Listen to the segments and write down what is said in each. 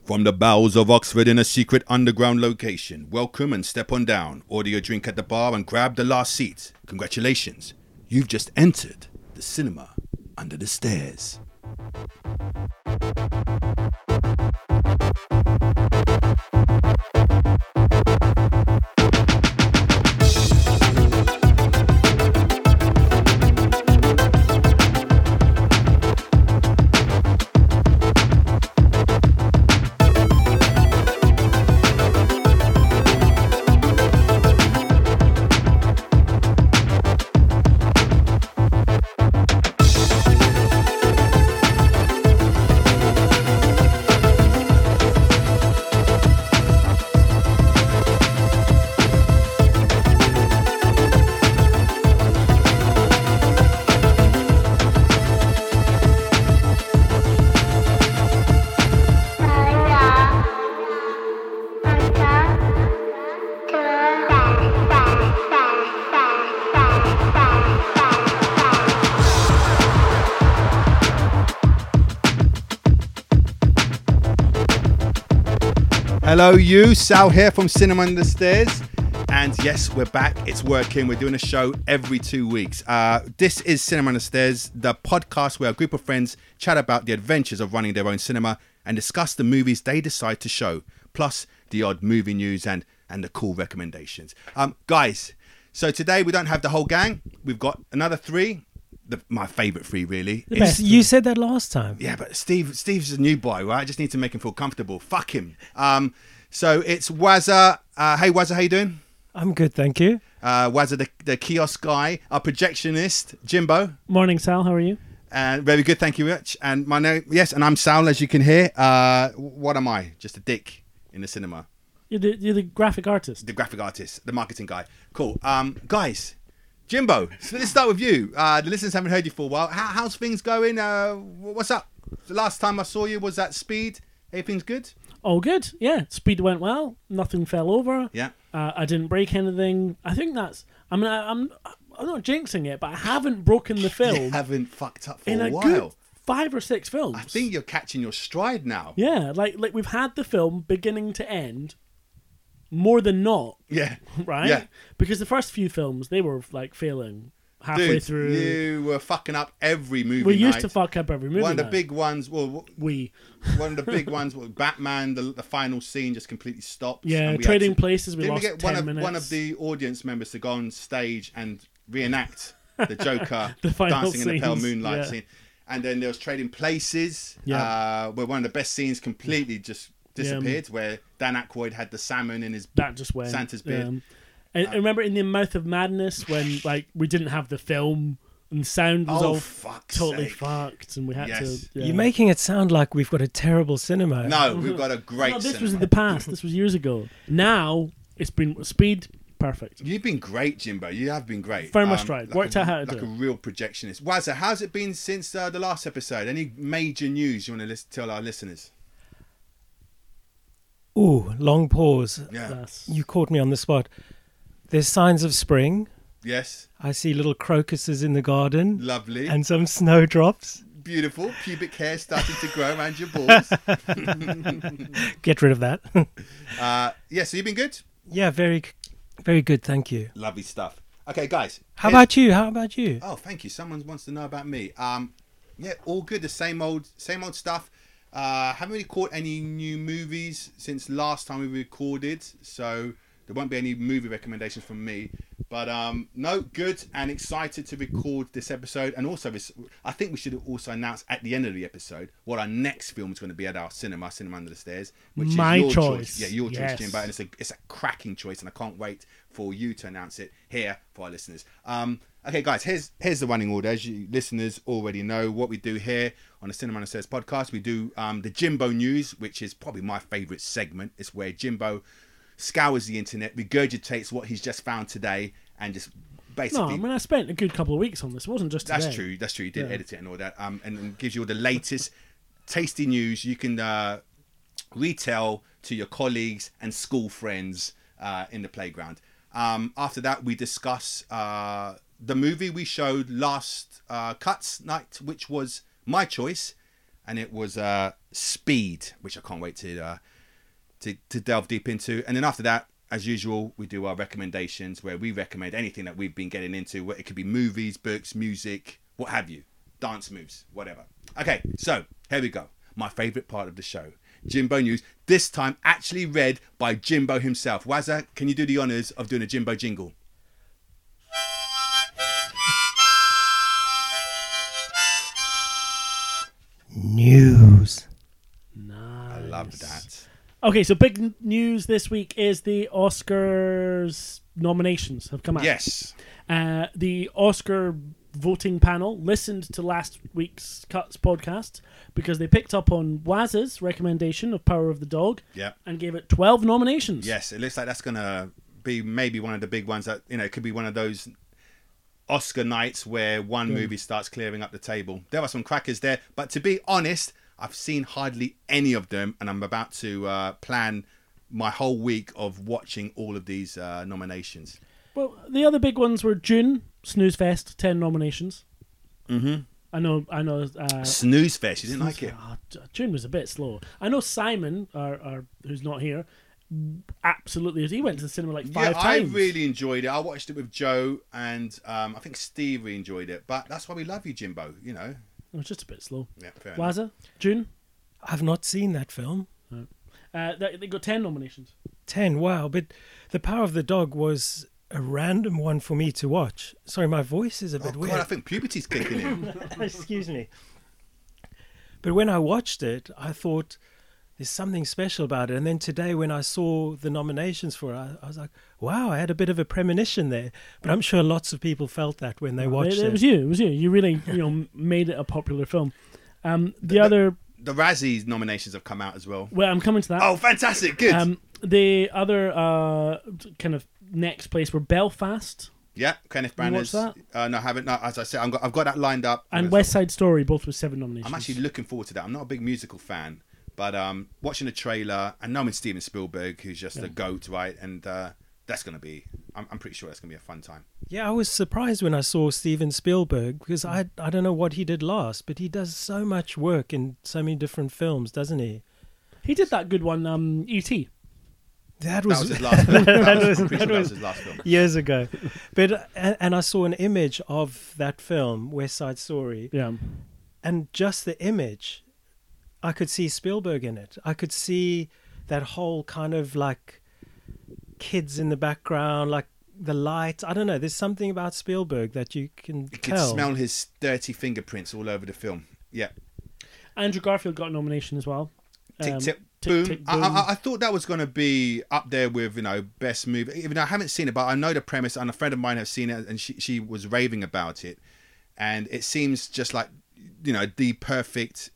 From the bowels of Oxford in a secret underground location, welcome and step on down. Order your drink at the bar and grab the last seat. Congratulations, you've just entered the cinema under the stairs. Hello you, Sal here from Cinema Under the Stairs, and yes, we're back, it's working, we're doing a show every 2 weeks. This is Cinema Under the Stairs, the podcast where a group of friends chat about the adventures of running their own cinema and discuss the movies they decide to show, plus the odd movie news and the cool recommendations. Guys, so today we don't have the whole gang, we've got another three. My favourite three, really. You said that last time. Yeah, but Steve's a new boy, right? I just need to make him feel comfortable. Fuck him. So it's Wazza. Hey, Wazza, how you doing? I'm good, thank you. Wazza, the kiosk guy. Our projectionist, Jimbo. Morning, Sal. How are you? Very good, thank you very much. And my name, yes, and I'm Sal, as you can hear. What am I? Just a dick in the cinema. You're the graphic artist. The graphic artist, the marketing guy. Cool. Guys. Jimbo, so let's start with you. The listeners haven't heard you for a while. How's things going? What's up? The last time I saw you was at Speed. Everything's good? Oh, good. Yeah, Speed went well. Nothing fell over. Yeah. I didn't break anything. I think that's... I'm not jinxing it, but I haven't broken the film. You haven't fucked up for in a while. Good 5 or 6 films. I think you're catching your stride now. Yeah, like we've had the film beginning to end more than not. Yeah. Right? Yeah. Because the first few films, they were like failing halfway through. You were fucking up every movie We night. used to fuck up every movie One of the night. big ones, one of the big ones was Batman, the final scene just completely stopped. Yeah, and Trading Places, we didn't lost we get 10 minutes. one of the audience members to go on stage and reenact the Joker The final dancing in the pale scenes, moonlight yeah. scene. And then there was Trading Places, where one of the best scenes completely just disappeared, where Dan Aykroyd had the salmon in his that just went Santa's beard. And remember in The Mouth of Madness when like we didn't have the film and sound was all totally fucked, and we had to. Yeah. You're making it sound like we've got a terrible cinema. No, we've got a great. No, this cinema. was in the past. This was years ago. Now it's been Speed. Perfect. You've been great, Jimbo. You have been great. Very much right. Worked out how to do like it. a real projectionist. Wazza, how's it been since the last episode? Any major news you want to tell our listeners? Ooh, long pause. Yeah. Yes. You caught me on the spot. There's signs of spring. Yes. I see little crocuses in the garden. Lovely. And some snowdrops. Beautiful. Pubic hair starting to grow around your balls. Get rid of that. Yeah, so you've been good? Yeah, very, very good, thank you. Lovely stuff. Okay, guys. How about you? Oh, thank you. Someone wants to know about me. Yeah, all good. The same old stuff. Haven't really caught any new movies since last time we recorded, so there won't be any movie recommendations from me. But no, good and excited to record this episode. And also, I think we should also announce at the end of the episode what our next film is going to be at our Cinema Under the Stairs, which My is your choice. Yeah, your Yes. choice, Jimbo. And it's a cracking choice, and I can't wait for you to announce it here for our listeners. Okay, guys, here's the running order. As you listeners already know, what we do here on the Cinema Under the Stairs podcast, we do the Jimbo News, which is probably my favourite segment. It's where Jimbo scours the internet, regurgitates what he's just found today, and just basically... No, I mean, I spent a good couple of weeks on this. It wasn't just today. That's true. You did edit it and all that. And gives you all the latest tasty news you can retell to your colleagues and school friends in the playground. After that, we discuss the movie we showed last Cuts night, which was my choice. and it was Speed, which I can't wait to delve deep into. And then after that, as usual, we do our recommendations where we recommend anything that we've been getting into. It could be movies, books, music, what have you, dance moves, whatever. Okay, so here we go. My favourite part of the show, Jimbo News. This time actually read by Jimbo himself. Wazza, can you do the honours of doing a Jimbo jingle? News. Nice. I love that. Okay, so big news this week is the Oscars nominations have come out. Yes. The Oscar voting panel listened to last week's Cuts podcast because they picked up on Waz's recommendation of Power of the Dog and gave it 12 nominations. Yes, it looks like that's going to be maybe one of the big ones that, it could be one of those Oscar nights where one movie starts clearing up the table. There are some crackers there, but to be honest, I've seen hardly any of them, and I'm about to plan my whole week of watching all of these nominations. Well, the other big ones were Dune, Snooze Fest, 10 nominations. Mm-hmm. I know. Snooze Fest, you didn't like it? Dune was a bit slow. I know Simon, our who's not here, absolutely. He went to the cinema like 5 times. I really enjoyed it. I watched it with Joe, and I think Steve really enjoyed it. But that's why we love you, Jimbo, It was just a bit slow. Yeah, fair enough. Wazza, Dune? I've not seen that film. No. They got 10 nominations. 10, wow. But The Power of the Dog was a random one for me to watch. Sorry, my voice is a bit weird. God, I think puberty's kicking in. Excuse me. But when I watched it, I thought there's something special about it. And then today when I saw the nominations for it, I was like, wow, I had a bit of a premonition there. But I'm sure lots of people felt that when they watched it. It was you. You really made it a popular film. The Razzie nominations have come out as well. Well, I'm coming to that. Oh, fantastic. Good. The other kind of next place were Belfast. Yeah, Kenneth Branagh's. You watched that? No, I haven't. No, as I said, I've got that lined up. And West Side Story, both with 7 nominations. I'm actually looking forward to that. I'm not a big musical fan, but watching the trailer and knowing Steven Spielberg, who's just a goat, right? And that's going to be, I'm pretty sure that's going to be a fun time. Yeah, I was surprised when I saw Steven Spielberg because I don't know what he did last, but he does so much work in so many different films, doesn't he? He did that good one, E.T. That was his last film. that was his last film. Years ago. But and I saw an image of that film, West Side Story. Yeah. And just the image, I could see Spielberg in it. I could see that whole kind of like kids in the background, like the light. I don't know. There's something about Spielberg that you can You tell. can smell his dirty fingerprints all over the film. Yeah. Andrew Garfield got a nomination as well. Tick, tick, Tick, boom. Tick, Boom. I thought that was going to be up there with, best movie. Even though I haven't seen it, but I know the premise, and a friend of mine has seen it, and she was raving about it. And it seems just like, the perfect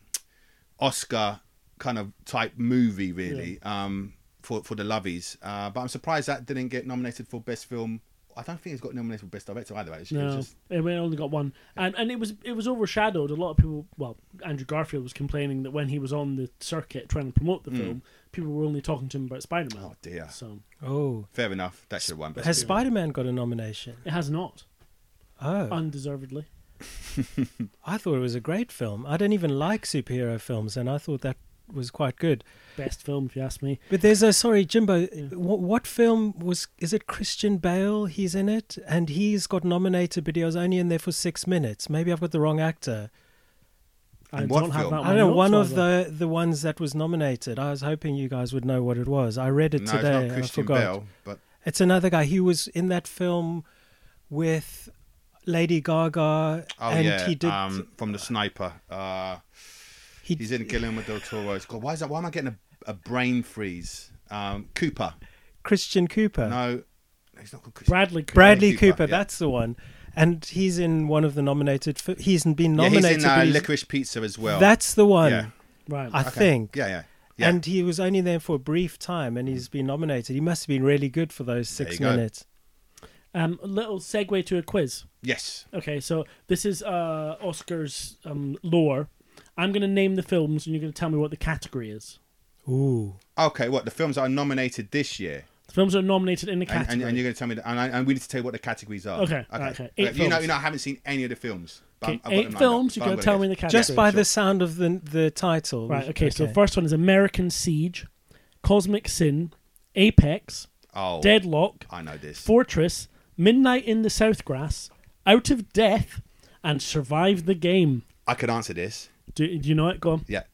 Oscar kind of type movie, really, for the Lovies. But I'm surprised that didn't get nominated for Best Film. I don't think it's got nominated for Best Director either. Actually. No, it only got one, and it was overshadowed. A lot of people, Andrew Garfield was complaining that when he was on the circuit trying to promote the film, people were only talking to him about Spider-Man. Oh dear. So, fair enough. That should have won Best Has Film. Spider-Man got a nomination? it has not, undeservedly. I thought it was a great film. I don't even like superhero films, and I thought that was quite good. Best film, if you ask me. But there's sorry, Jimbo, what film is it Christian Bale? He's in it, and he's got nominated, but he was only in there for 6 minutes. Maybe I've got the wrong actor. I what don't have film? that I don't know, one notes, of the ones that was nominated. I was hoping you guys would know what it was. I read it No, today, it's not and I Christian forgot. Bale, but It's another guy. He was in that film with Lady Gaga, and he did from The Sniper. He's in Guillermo del Toro's. God, why am I getting a brain freeze? Cooper. Christian Cooper. No, he's not called Christian. Bradley Cooper, Cooper, yeah. that's the one. And he's in one of the nominated. He's been Yeah, nominated. he's but in Licorice Pizza as well. That's the one. Yeah. Right. I think. Yeah. And he was only there for a brief time, and he's been nominated. He must have been really good for those 6 There you go. minutes. A little segue to a quiz. Yes. Okay, so this is Oscars lore. I'm going to name the films, and you're going to tell me what the category is. Ooh. Okay, what, the films that are nominated this year? Films are nominated in the And, category. and you're going to tell me that, and we need to tell you what the categories are. Okay. 8 You know, films. I haven't seen any of the films. But Okay, I've got them 8 lined up, films. but You're I'm going to tell gonna me the guess. category. Just by sure. the sound of the title. Right. Okay. So the first one is American Siege, Cosmic Sin, Apex, Oh, Deadlock, I know this. Fortress, Midnight in the Southgrass, Out of Death, and Survive the Game. I could answer this. Do you know it? Go on. Yeah.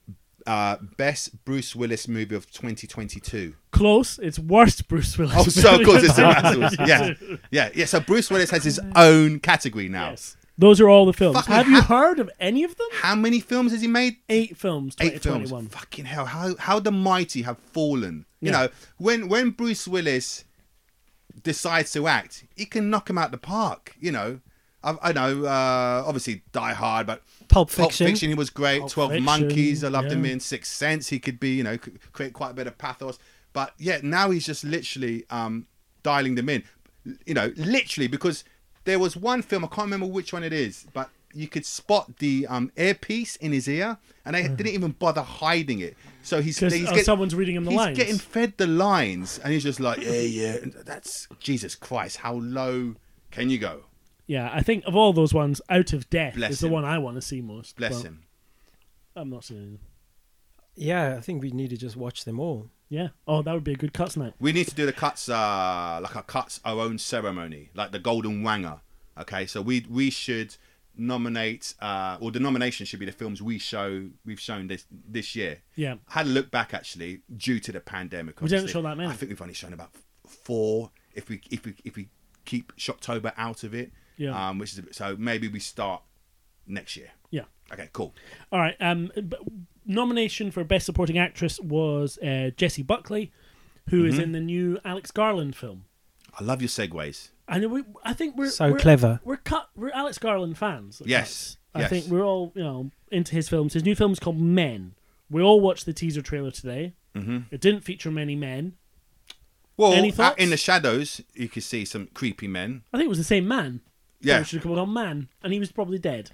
Best Bruce Willis movie of 2022. Close. It's worst Bruce Willis. Oh, so of course it's the Rascals. Yeah. So Bruce Willis has his own category now. Yes. Those are all the films. Fucking Have you heard of any of them? How many films has he made? 8 films. 8 films. 2021. Fucking hell! How the mighty have fallen. You Yeah. know, when Bruce Willis decides to act, he can knock him out the park. You know, I know. Obviously, Die Hard, but Pulp Pulp Fiction. Fiction, he was great. Pulp 12 Fiction, Monkeys, I loved him yeah. in. Sixth Sense, he could be, create quite a bit of pathos. But yeah, now he's just literally dialing them in. Literally, because there was one film, I can't remember which one it is, but you could spot the earpiece in his ear, and they didn't even bother hiding it. So he's Because someone's reading him the he's lines. getting fed the lines, and he's just like, yeah. That's Jesus Christ. How low can you go? Yeah, I think of all those ones, Out of Death Bless is the him. one I want to see most. Bless but him. I'm not seeing them. Yeah, I think we need to just watch them all. Yeah. Oh, that would be a good cuts night. We need to do the cuts, like a cuts our own ceremony, like the Golden Wanger. Okay, so we should nominate, or the nomination should be the films we've shown this year. Yeah. I had a look back actually, due to the pandemic. We didn't obviously. show that many. I think we've only shown about 4. If we keep Shocktober out of it, Yeah. which is so maybe we start next year. Yeah. Okay, cool. All right. Nomination for Best Supporting Actress was Jessie Buckley, who is in the new Alex Garland film. I love your segues. And I think we're So clever. We're Alex Garland fans. at Yes, Cuts. I yes. think we're all into his films. His new film is called Men. We all watched the teaser trailer today. Mm-hmm. It didn't feature many men. Well, Any thoughts? in the shadows, you could see some creepy men. I think it was the same man. Yeah. It should have come on Man, and he was probably dead.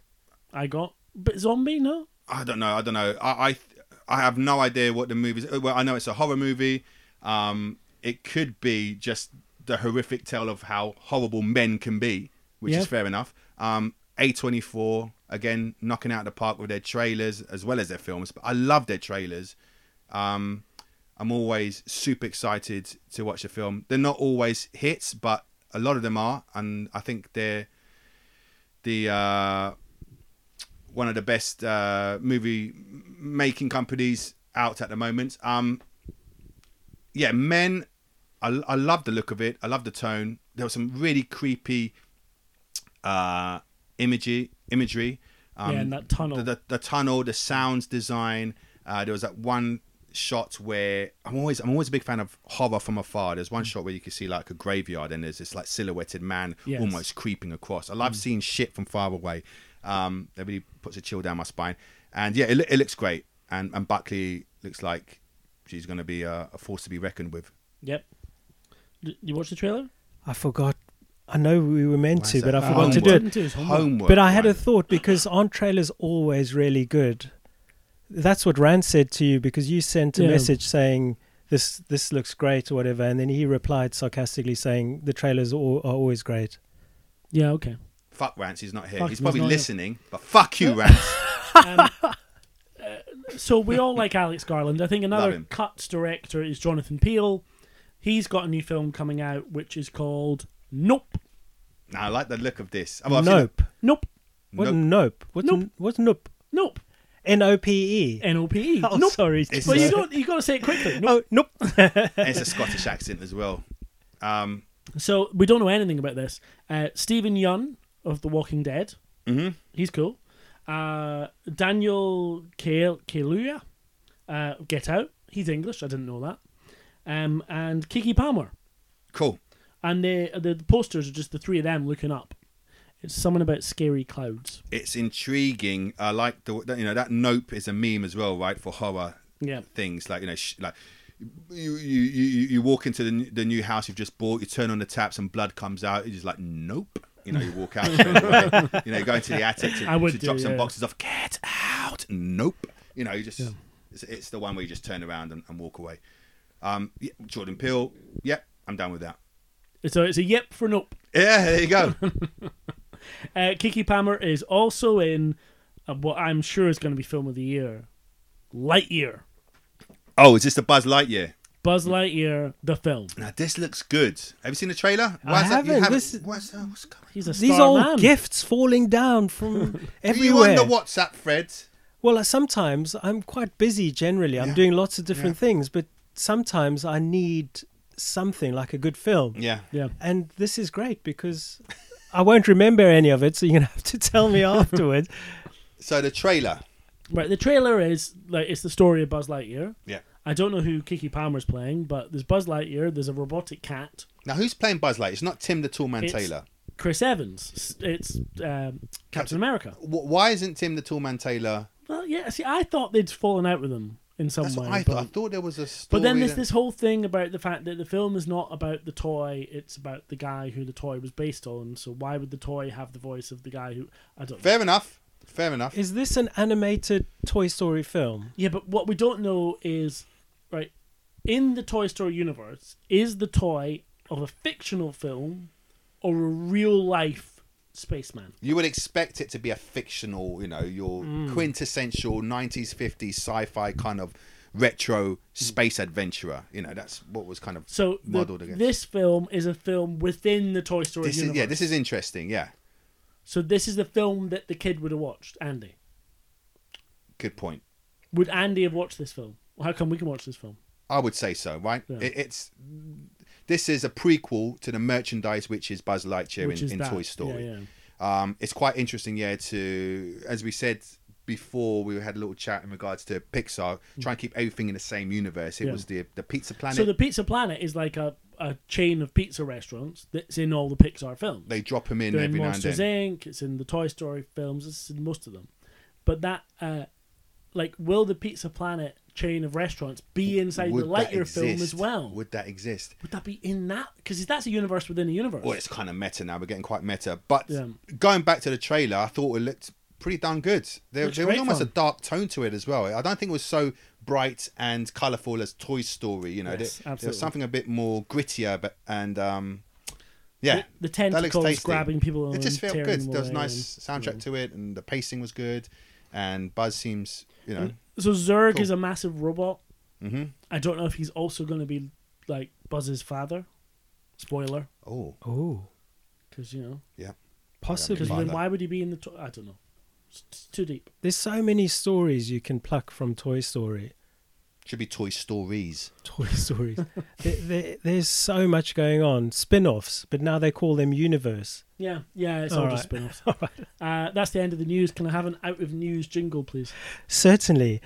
But zombie, no? I don't know. I have no idea what the movie is. Well, I know it's a horror movie. It could be just the horrific tale of how horrible men can be, which Yeah. is fair enough. A24, again, knocking out the park with their trailers as well as their films. But I love their trailers. I'm always super excited to watch a film. They're not always hits, but a lot of them are. And I think they're one of the best movie making companies out at the moment. Men, I love the look of it. I love the tone. There was some really creepy imagery. In that tunnel. The tunnel, the sounds design. There was that one shot where I'm always a big fan of horror from afar. There's one shot where you can see like a graveyard and there's this like silhouetted man Yes. almost creeping across. I love seeing shit from far away. That really puts a chill down my spine. And yeah, it looks great. And Buckley looks like she's going to be a force to be reckoned with. Yep. You watch the trailer? I forgot. I know we were meant Why to, is but that? I forgot to do Didn't it. do his homework. Homework. But I had a Ryan. thought, because aren't trailers always really good? That's what Rand said to you, because you sent a Yeah. message saying this looks great or whatever, and then he replied sarcastically saying the trailers are always great. Yeah, okay. Fuck Rance, he's not here. Fuck He's him, probably he's not here. listening, but fuck you, Rance. So we all like Alex Garland. I think Love another him. Cuts director is Jonathan Peele. He's got a new film coming out, which is called Nope. Now, I like the look of this. Well, I've seen Nope. Nope. What Nope. nope? What's Nope. what's nope? Nope. N-O-P-E. N-O-P-E. Oh, Nope. sorry. It's- Well, you got to say it quickly. Nope. Oh, nope. And it's a Scottish accent as well. So we don't know anything about this. Stephen Yeun of The Walking Dead. Mhm. He's cool. Daniel Kaluuya, Get Out. He's English. I didn't know that. And Kiki Palmer. Cool. And the posters are just the three of them looking up. It's something about scary clouds. It's intriguing. I like that Nope is a meme as well, right? For horror Yeah. things like like you walk into the new house you've just bought, you turn on the taps and blood comes out. You're just like, nope. You walk out straight away. You go into the attic I would to do, drop some yeah. boxes off. Get out. Nope. You just it's the one where you just turn around and walk away. Jordan Peele. Yep. I'm done with that. So it's a yep for nope. Yeah, there you go. Keke Palmer is also in what I'm sure is going to be film of the year, Lightyear. Oh, is this the Buzz Lightyear? Buzz Lightyear, the film. Now this looks good. Have you seen the trailer? I haven't. What's going He's a These star old man. gifts falling down from on? everywhere. Are you on the WhatsApp, Fred? Well, sometimes I'm quite busy generally. I'm doing lots of different things, but sometimes I need something like a good film. Yeah. Yeah. And this is great because I won't remember any of it, so you're going to have to tell me afterwards. So the trailer. Right, the trailer is like it's the story of Buzz Lightyear. Yeah. I don't know who Keke Palmer's playing, but there's Buzz Lightyear, there's a robotic cat. Now who's playing Buzz Lightyear? It's not Tim the Toolman It's Taylor. Chris Evans. It's Captain America. Why isn't Tim the Toolman Taylor? Well, yeah, see, I thought they'd fallen out with him in some That's way. what I thought. I thought there was a story. But then there's this whole thing about the fact that the film is not about the toy, it's about the guy who the toy was based on. So why would the toy have the voice of the guy who... I don't know. Fair enough. Fair enough. Is this an animated Toy Story film? Yeah, but what we don't know is, right, in the Toy Story universe, is the toy of a fictional film or a real-life spaceman? You would expect it to be a fictional, your quintessential 90s, 50s sci-fi kind of retro space adventurer. That's what was kind of modeled against. This film is a film within the Toy Story universe. This is interesting, yeah. So this is the film that the kid would have watched, Andy. Good point. Would Andy have watched this film? How come we can watch this film? I would say so, right? Yeah. This is a prequel to the merchandise, which is Buzz Lightyear in Toy Story. Yeah. It's quite interesting, as we said before, we had a little chat in regards to Pixar, trying to keep everything in the same universe. It was the Pizza Planet. So the Pizza Planet is like a chain of pizza restaurants that's in all the Pixar films. They drop them in They're every in now and Monsters then. Inc., it's in the Toy Story films, it's in most of them. But that, will the Pizza Planet chain of restaurants be inside the Lightyear film as well? Would that exist? Would that be in that? Because that's a universe within a universe. Well, it's kind of meta now. We're getting quite meta. But going back to the trailer, I thought it looked pretty darn good. There was almost a dark tone to it as well. I don't think it was so bright and colourful as Toy Story. Yes, there was something a bit more grittier, the tentacles grabbing people. It just felt good. There was a nice and, soundtrack to it, and the pacing was good. And Buzz seems, So Zurg is a massive robot. Mm-hmm. I don't know if he's also going to be like Buzz's father. Spoiler. Oh. Because yeah, possibly. Because then why would he be in the? I don't know. It's too deep. There's so many stories you can pluck from Toy Story. Should be Toy Stories. Toy Stories. There's so much going on. Spin-offs, but now they call them Universe. Yeah, it's all just spin-offs. That's the end of the news. Can I have an out of news jingle, please? Certainly.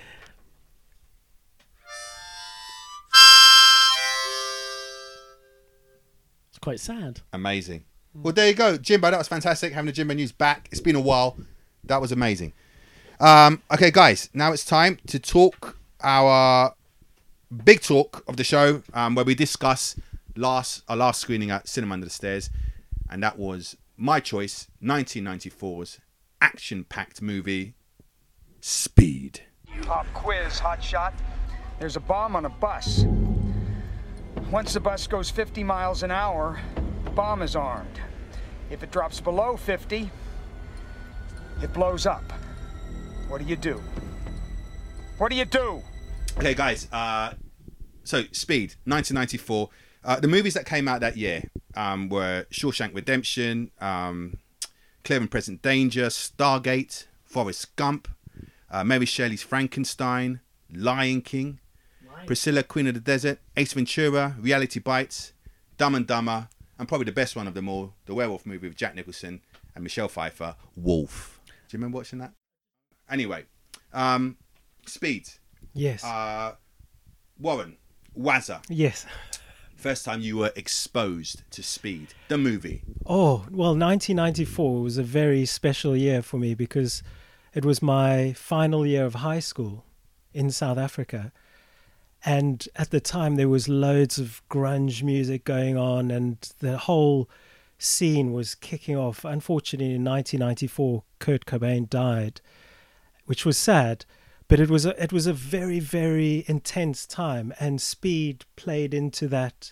It's quite sad. Amazing. Well, there you go, Jimbo. That was fantastic having the Jimbo News back. It's been a while. That was amazing. Okay, guys. Now it's time to talk our big talk of the show, where we discuss our last screening at Cinema Under the Stairs, and that was my choice, 1994's action-packed movie, Speed. Pop quiz, hotshot. There's a bomb on a bus. Once the bus goes 50 miles an hour, the bomb is armed. If it drops below 50, it blows up. What do you do? What do you do? Okay, guys. So, Speed, 1994. The movies that came out that year were Shawshank Redemption, Clear and Present Danger, Stargate, Forrest Gump, Mary Shelley's Frankenstein, Lion King, Priscilla, Queen of the Desert, Ace Ventura, Reality Bites, Dumb and Dumber, and probably the best one of them all, the werewolf movie with Jack Nicholson and Michelle Pfeiffer, Wolf. Do you remember watching that? Anyway, Speed. Yes. Warren, Wazza. Yes. First time you were exposed to Speed, the movie. Oh, well, 1994 was a very special year for me because it was my final year of high school in South Africa. And at the time, there was loads of grunge music going on and the whole scene was kicking off. Unfortunately, in 1994, Kurt Cobain died, which was sad. But it was a very, very intense time, and Speed played into that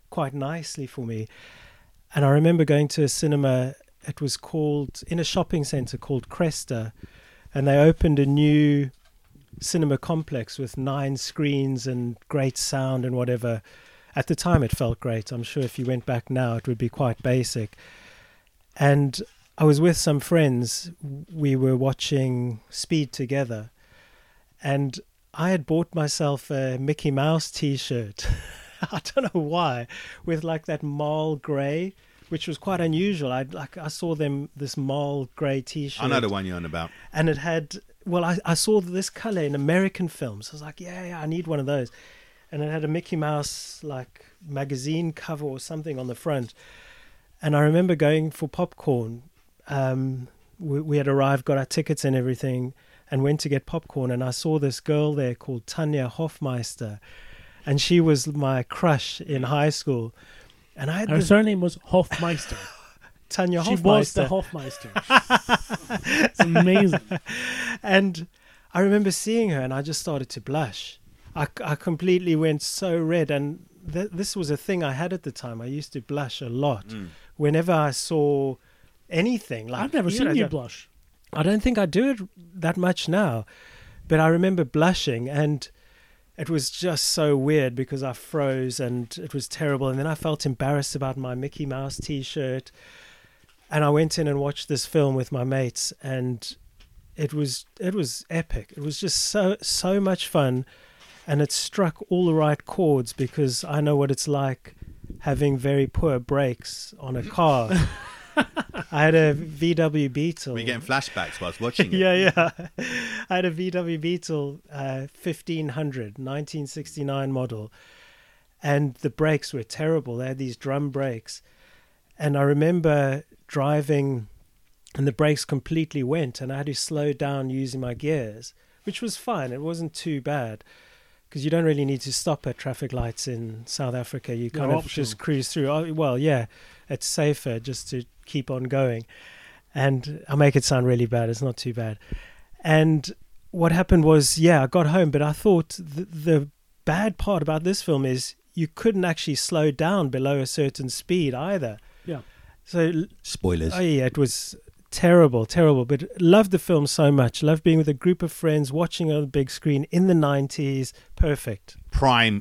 quite nicely for me. And I remember going to a cinema, it was called, in a shopping centre called Cresta, and they opened a new cinema complex with 9 screens and great sound and whatever. At the time it felt great. I'm sure if you went back now it would be quite basic. And I was with some friends. We were watching Speed together, and I had bought myself a Mickey Mouse t-shirt. I don't know why, with like that marl grey, which was quite unusual. I saw this marl grey t-shirt. I know the one you're on about. And it had, I saw this colour in American films. I was like, yeah, I need one of those. And it had a Mickey Mouse like magazine cover or something on the front. And I remember going for popcorn. We had arrived, got our tickets and everything, and went to get popcorn. And I saw this girl there called Tanya Hofmeister. And she was my crush in high school. And I had her surname was Hofmeister. Tanya Hofmeister. She was the Hofmeister. It's amazing. And I remember seeing her and I just started to blush. I completely went so red. And this was a thing I had at the time. I used to blush a lot whenever I saw anything. Like, I've never seen you blush. I don't think I do it that much now. But I remember blushing, and it was just so weird because I froze and it was terrible. And then I felt embarrassed about my Mickey Mouse t-shirt. And I went in and watched this film with my mates, and it was epic. It was just so much fun, and it struck all the right chords because I know what it's like having very poor brakes on a car. I had a VW Beetle. Were you getting flashbacks whilst watching it? Yeah. I had a VW Beetle 1500, 1969 model, and the brakes were terrible. They had these drum brakes. And I remember driving, and the brakes completely went, and I had to slow down using my gears, which was fine. It wasn't too bad, because you don't really need to stop at traffic lights in South Africa. You kind of just cruise through. Oh, well, yeah, it's safer just to keep on going. And I make it sound really bad. It's not too bad. And what happened was, I got home, but I thought the bad part about this film is you couldn't actually slow down below a certain speed either. Yeah. So spoilers. Oh yeah, it was terrible. But loved the film so much. Loved being with a group of friends, watching on the big screen in the 90s. Perfect. Prime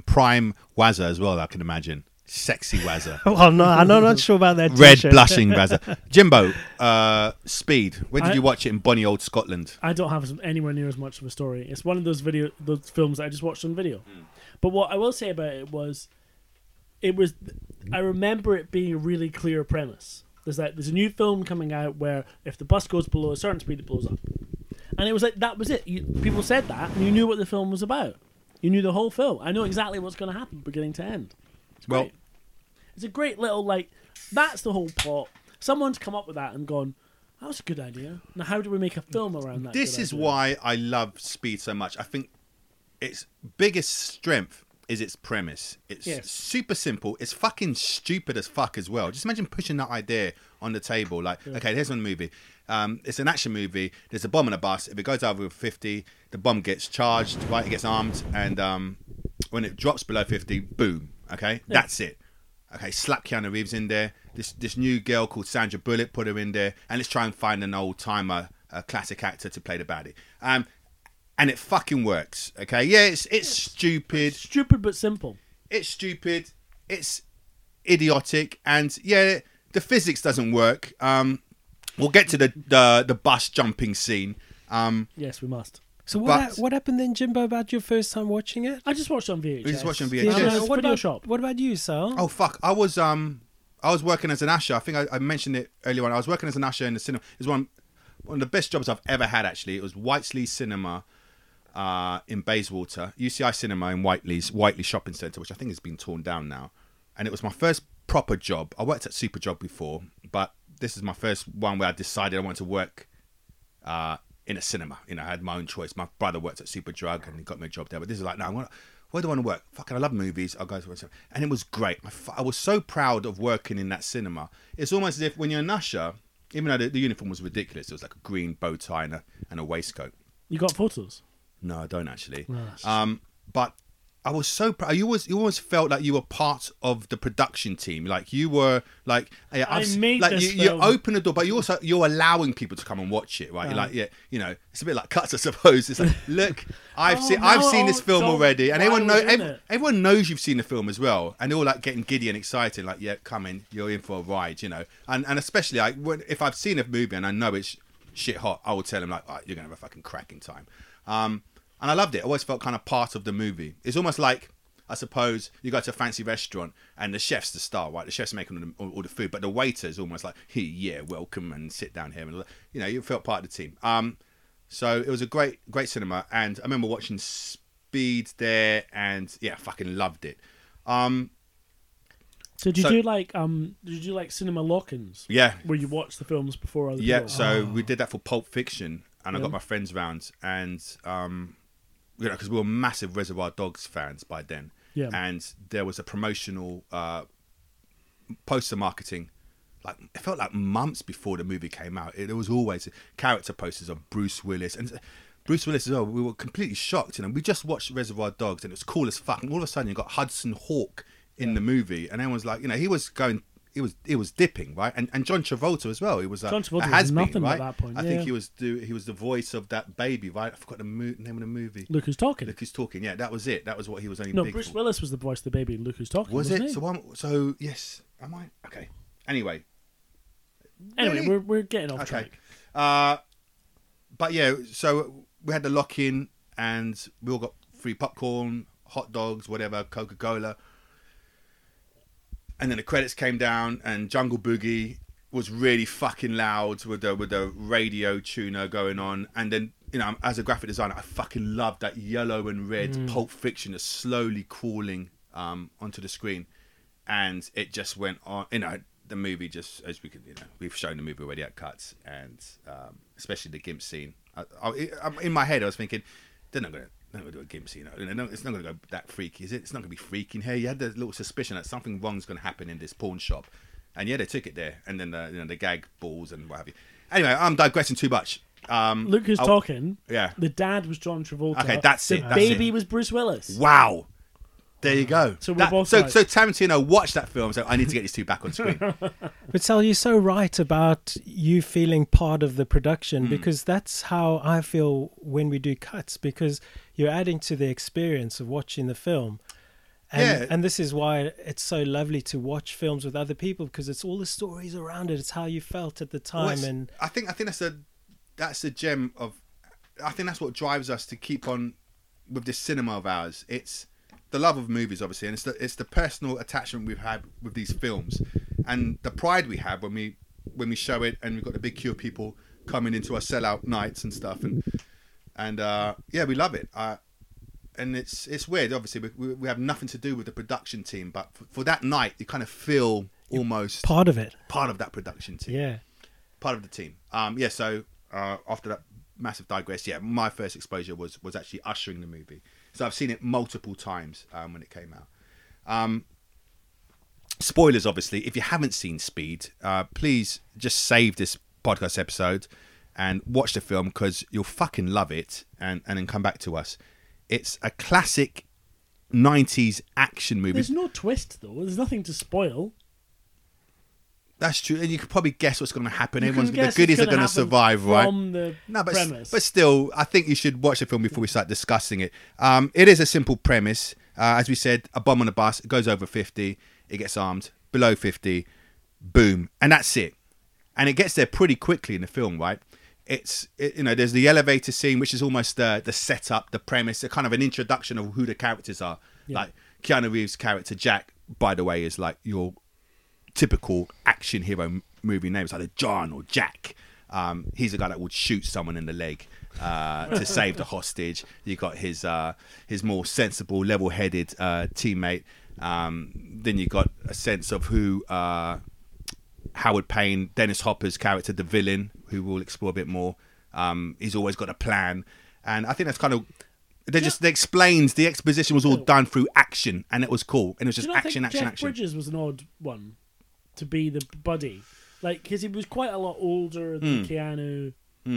Wazza as well, I can imagine. Sexy Wazza. Well, no, I'm not sure about that. Red blushing Wazza. Jimbo, Speed. Where did you watch it in bonny old Scotland? I don't have anywhere near as much of a story. It's one of those films that I just watched on video. But what I will say about it was, I remember it being a really clear premise. There's a new film coming out where if the bus goes below a certain speed, it blows up. And it was like, that was it. People said that, and you knew what the film was about. You knew the whole film. I know exactly what's going to happen beginning to end. It's a great little, that's the whole plot. Someone's come up with that and gone, that was a good idea. Now, how do we make a film around that? This is why I love Speed so much. I think its biggest strength is its premise. It's super simple. It's fucking stupid as fuck as well. Just imagine pushing that idea on the table. Okay, here's one movie. It's an action movie. There's a bomb on a bus. If it goes over 50, the bomb gets charged, right? It gets armed. And when it drops below 50, boom. Okay, that's it. Okay, slap Keanu Reeves in there. This new girl called Sandra Bullock, put her in there. And let's try and find an old-timer, a classic actor to play the baddie. And it fucking works, okay? Yeah, it's stupid. Stupid but simple. It's stupid. It's idiotic. And, yeah, the physics doesn't work. We'll get to the bus jumping scene. Yes, we must. So what happened then, Jimbo, about your first time watching it? I just watched it on VHS. We just watched it on VHS. What about you, Sal? Oh, fuck. I was working as an usher. I think I mentioned it earlier on. I was working as an usher in the cinema. It was one of the best jobs I've ever had, actually. It was Whiteley Cinema in Bayswater, UCI Cinema in Whiteley Shopping Centre, which I think has been torn down now. And it was my first proper job. I worked at Superjob before, but this is my first one where I decided I wanted to work in a cinema. You know, I had my own choice. My brother worked at Superdrug and he got me a job there. But this is like, no, where do I want to work? Fucking, I love movies. I'll go to it. And it was great. I was so proud of working in that cinema. It's almost as if when you're an usher, even though the uniform was ridiculous, it was like a green bow tie and a waistcoat. You got photos? No, I don't actually. No, but I was so proud. You always felt like you were part of the production team. Like you were like, yeah, you open the door, but you're allowing people to come and watch it, right? You're like, yeah, you know, it's a bit like Cuts, I suppose. It's like, look, I've seen this film already, and everyone knows you've seen the film as well, and they're all like getting giddy and excited, like, yeah, come in, you're in for a ride, you know. And especially like if I've seen a movie and I know it's shit hot, I will tell them like, oh, you're gonna have a fucking cracking time. And I loved it. I always felt kind of part of the movie. It's almost like, I suppose, you go to a fancy restaurant and the chef's the star, right? The chef's making all the food, but the waiter's almost like, hey, yeah, welcome and sit down here. And, you know, you felt part of the team. So it was a great cinema. And I remember watching Speed there and, yeah, fucking loved it. So did you do like cinema lock-ins? Yeah. Where you watch the films before other people? Yeah, so we did that for Pulp Fiction. And I got my friends round and... you know, because we were massive Reservoir Dogs fans by then. Yeah. And there was a promotional poster marketing, like it felt like months before the movie came out. There was always character posters of Bruce Willis. And Bruce Willis as well, we were completely shocked. You know, we just watched Reservoir Dogs and it was cool as fuck. And all of a sudden you got Hudson Hawk in the movie. And everyone's like, you know, he was dipping, right? And John Travolta as well. He was John Travolta was nothing right? at that point. I think he was the voice of that baby, right? I forgot the name of the movie. Look Who's Talking. Look Who's Talking. Yeah, that was it. That was what he was only. No, big Bruce for. Willis was the voice of the baby in Look Who's Talking. Was it? He? So yes. Am I okay? Anyway, really? we're getting off track. But yeah, so we had the lock in, and we all got free popcorn, hot dogs, whatever, Coca-Cola. And then the credits came down, and Jungle Boogie was really fucking loud with the radio tuner going on. And then, you know, as a graphic designer, I fucking loved that yellow and red Pulp Fiction that's slowly crawling onto the screen. And it just went on, you know, the movie just, as we could, you know, we've shown the movie already at Cuts, and especially the GIMP scene. In my head, I was thinking, they're not going to do a GIMP scene. It's not going to go that freaky, is it? It's not going to be freaky in here. You had the little suspicion that something wrong's going to happen in this pawn shop. And yeah, they took it there. And then the gag balls and what have you. Anyway, I'm digressing too much. Luke is talking. Yeah. The dad was John Travolta. Okay, that's it. The baby was Bruce Willis. Wow. There you go. So we're both right. So Tarantino watched that film, so I need to get these two back on screen. But Sal, you're so right about you feeling part of the production, because that's how I feel when we do Cuts, because you're adding to the experience of watching the film. And this is why it's so lovely to watch films with other people, because it's all the stories around it. It's how you felt at the time. And I think that's a gem of. I think that's what drives us to keep on with this cinema of ours. It's the love of movies, obviously, and it's the personal attachment we've had with these films, and the pride we have when we show it, and we've got the big queue of people coming into our sellout nights and stuff, and yeah, we love it. And it's weird, obviously, we have nothing to do with the production team, but for that night, you kind of feel almost part of it, part of that production team, yeah, part of the team. So after that massive digress, my first exposure was actually ushering the movie. So I've seen it multiple times when it came out. Spoilers, obviously. If you haven't seen Speed, please just save this podcast episode and watch the film, because you'll fucking love it, and then come back to us. It's a classic 90s action movie. There's no twist, though. There's nothing to spoil. That's true, and you could probably guess what's going to happen. The goodies are going to survive, right? From the premise. But still, I think you should watch the film before we start discussing it. It is a simple premise. As we said, a bomb on a bus. It goes over 50. It gets armed. Below 50, boom, and that's it. And it gets there pretty quickly in the film, right? There's the elevator scene, which is almost the setup, the premise, a kind of an introduction of who the characters are. Yeah. Like Keanu Reeves' character Jack, by the way, is like your typical action hero movie names, like John or Jack. He's the guy that would shoot someone in the leg to save the hostage. You got his more sensible, level-headed teammate. Then you got a sense of who Howard Payne, Dennis Hopper's character, the villain, who we'll explore a bit more. He's always got a plan, and I think that's kind of. The exposition was all done through action, and it was cool, and it was just action. Jeff Bridges was an odd one to be the buddy, like, because he was quite a lot older than Keanu, and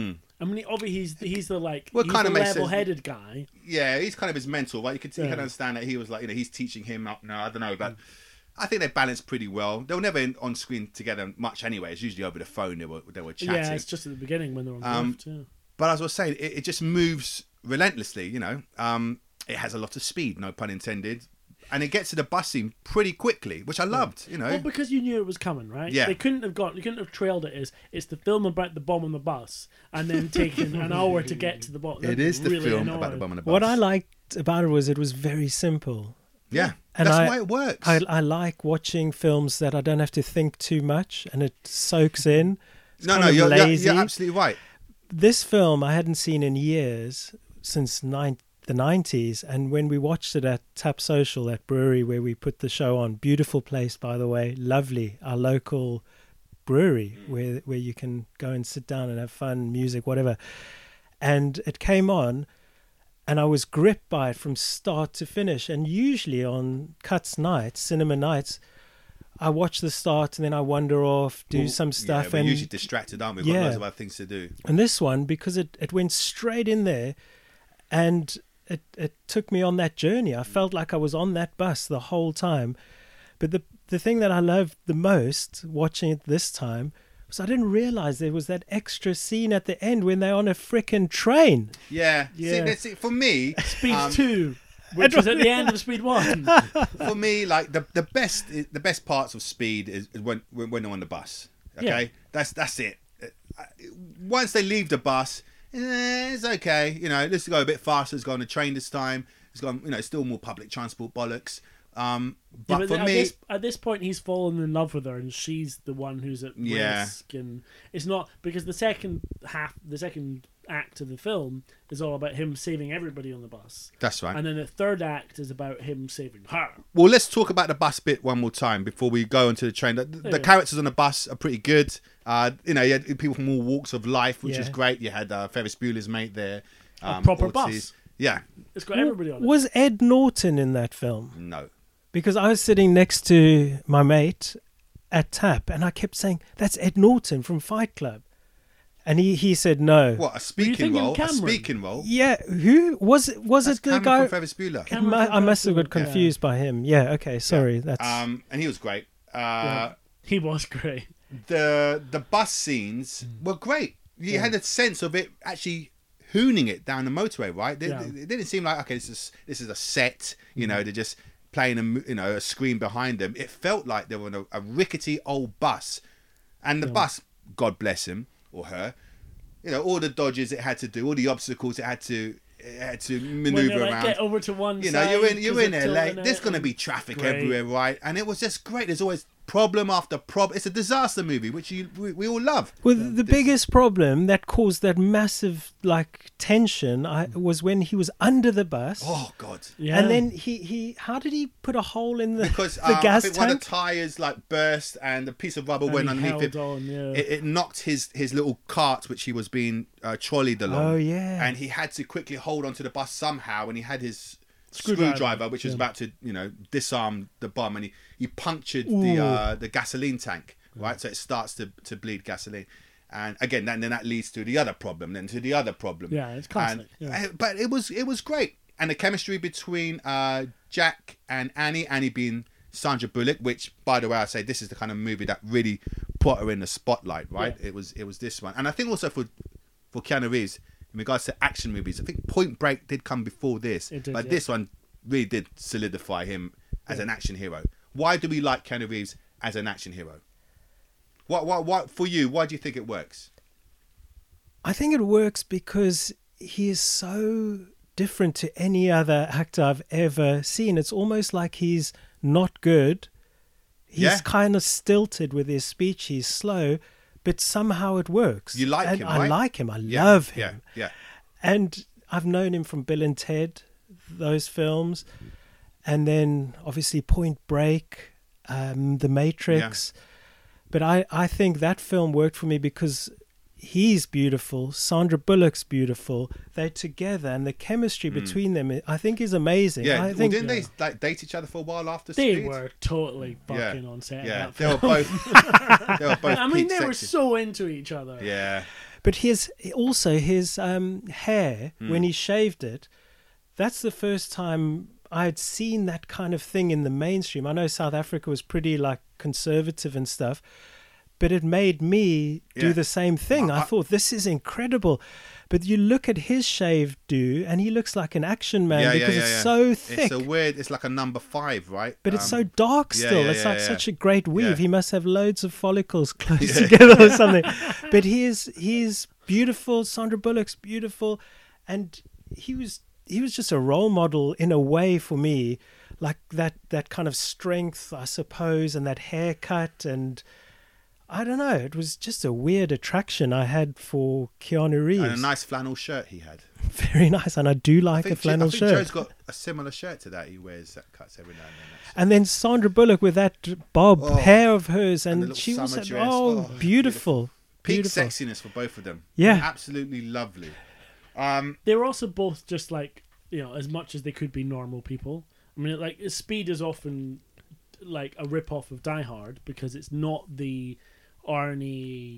I mean, obviously he's the like Well, he's kind the of makes sense. level-headed guy. Yeah, he's kind of his mentor, right? You can understand that he was like, he's teaching him up now. I don't know, but I think they balanced pretty well. They were never on screen together much anyway. It's usually over the phone they were chatting. Yeah, it's just at the beginning when they're on the lift. Yeah. But as I was saying, it just moves relentlessly. It has a lot of speed, no pun intended, and it gets to the bus scene pretty quickly, which I loved. Well, because you knew it was coming, right? Yeah. They couldn't have trailed it as it's the film about the bomb on the bus and then taking an hour to get to the bomb. It is the film about the bomb on the bus. What I liked about it was very simple. Yeah, and that's why it works. I like watching films that I don't have to think too much and it soaks in. You're absolutely right. This film I hadn't seen in years, since the 90s, and when we watched it at Tap Social, that brewery where we put the show on, beautiful place, by the way, lovely, our local brewery where you can go and sit down and have fun, music, whatever. And it came on, and I was gripped by it from start to finish. And usually on Cuts nights, cinema nights, I watch the start and then I wander off, do some stuff. We're and usually distracted, aren't we? We've got loads of other things to do. And this one, because it went straight in there, and it took me on that journey. I felt like I was on that bus the whole time. But the thing that I loved the most watching it this time was I didn't realize there was that extra scene at the end when they're on a frickin' train. Yeah. See, for me, Speed 2, which was at the end of Speed 1. For me, like the best parts of Speed is when they're on the bus. Okay, that's it. Once they leave the bus, it's okay. Let's go a bit faster. Let's go on the train this time. It's gone. It's still more public transport bollocks. But for me, at this point, he's fallen in love with her, and she's the one who's at risk. And it's not because the second act of the film is all about him saving everybody on the bus. That's right. And then the third act is about him saving her. Well, let's talk about the bus bit one more time before we go onto the train. The characters on the bus are pretty good. You had people from all walks of life, which is great. You had Ferris Bueller's mate there. A proper bus. Yeah. It's got everybody on it. Was Ed Norton in that film? No. Because I was sitting next to my mate at Tap, and I kept saying, "That's Ed Norton from Fight Club," and he said no. What, a speaking role? A speaking role? Yeah, who was it? Was That's it the Cameron guy? From Ferris Bueller. I must have got confused by him. Yeah, okay, sorry. That's and he was great. He was great. The bus scenes were great. You had a sense of it actually hooning it down the motorway, right? It didn't seem like, okay, this is a set. They're just playing a screen behind them. It felt like they were on a rickety old bus, and the bus, God bless him or her, all the dodges it had to do, all the obstacles it had to maneuver around. Get over to one side. You're in LA. There's going to be traffic everywhere, right? And it was just great. There's always problem after problem. It's a disaster movie, which we all love. Well, the biggest problem that caused that massive tension was when he was under the bus. Oh God! Yeah. And then he how did he put a hole in the because the gas I think tank? One of the tires burst and a piece of rubber went underneath it. It knocked his little cart, which he was being trolleyed along. Oh yeah! And he had to quickly hold onto the bus somehow, and he had his screwdriver, which was about to disarm the bomb, and he punctured the gasoline tank, right? So it starts to bleed gasoline, and again then that leads to the other problem, then to the other problem. Yeah, it's classic. But it was great, and the chemistry between Jack and Annie being Sandra Bullock, which by the way I say this is the kind of movie that really put her in the spotlight, right? It was this one, and I think also for Keanu Reeves. In regards to action movies, I think Point Break did come before this, but this one really did solidify him as an action hero. Why do we like Keanu Reeves as an action hero? What for you? Why do you think it works? I think it works because he is so different to any other actor I've ever seen. It's almost like he's not good. He's kind of stilted with his speech. He's slow. But somehow it works. You like him, right? I like him. I love him. Yeah. And I've known him from Bill and Ted, those films. And then obviously Point Break, The Matrix. Yeah. But I think that film worked for me because he's beautiful. Sandra Bullock's beautiful. They're together, and the chemistry between them, I think, is amazing. Yeah, didn't they date each other for a while after Speed? They were totally fucking on set. Yeah, they were both. I mean, they were so into each other. Yeah, But his hair, when he shaved it, that's the first time I had seen that kind of thing in the mainstream. I know South Africa was pretty like conservative and stuff, but it made me do the same thing. I thought, this is incredible. But you look at his shaved do, and he looks like an action man because it's so thick. It's like a number 5, right? But it's so dark still. It's like such a great weave. Yeah. He must have loads of follicles close together or something. But he's beautiful. Sandra Bullock's beautiful. And he was just a role model in a way for me, like that kind of strength, I suppose, and that haircut, and I don't know, it was just a weird attraction I had for Keanu Reeves. And a nice flannel shirt he had. Very nice, and I do like a flannel shirt. Joe's got a similar shirt to that. He wears that cuts every now and then. Actually. And then Sandra Bullock with that bob hair of hers, and she was dress. Beautiful. Peak sexiness for both of them. Yeah. Absolutely lovely. They were also both just like, as much as they could be normal people. I mean, like, Speed is often like a rip-off of Die Hard because it's not the Arnie,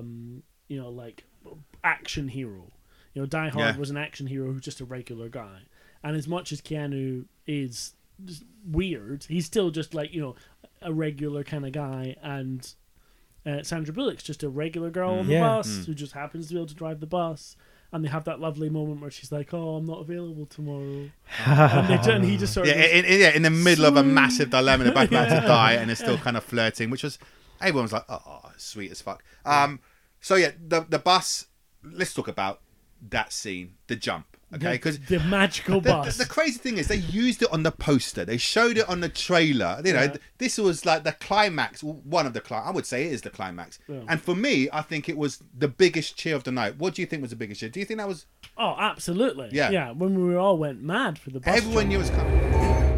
like action hero. Die Hard was an action hero who's just a regular guy. And as much as Keanu is just weird, he's still just like, a regular kind of guy. And Sandra Bullock's just a regular girl on the bus who just happens to be able to drive the bus. And they have that lovely moment where she's like, "Oh, I'm not available tomorrow," and he just sort of in the middle of a massive dilemma, about to die, and is still kind of flirting, which was everyone was like, "Oh, sweet as fuck." So the bus. Let's talk about that scene, the jump. Okay, because the magical bus. The crazy thing is, they used it on the poster. They showed it on the trailer. This was like the climax. One of the climax. I would say it is the climax. Yeah. And for me, I think it was the biggest cheer of the night. What do you think was the biggest cheer? Do you think that was? Oh, absolutely. Yeah. When we all went mad for the bus. Everyone knew it was coming.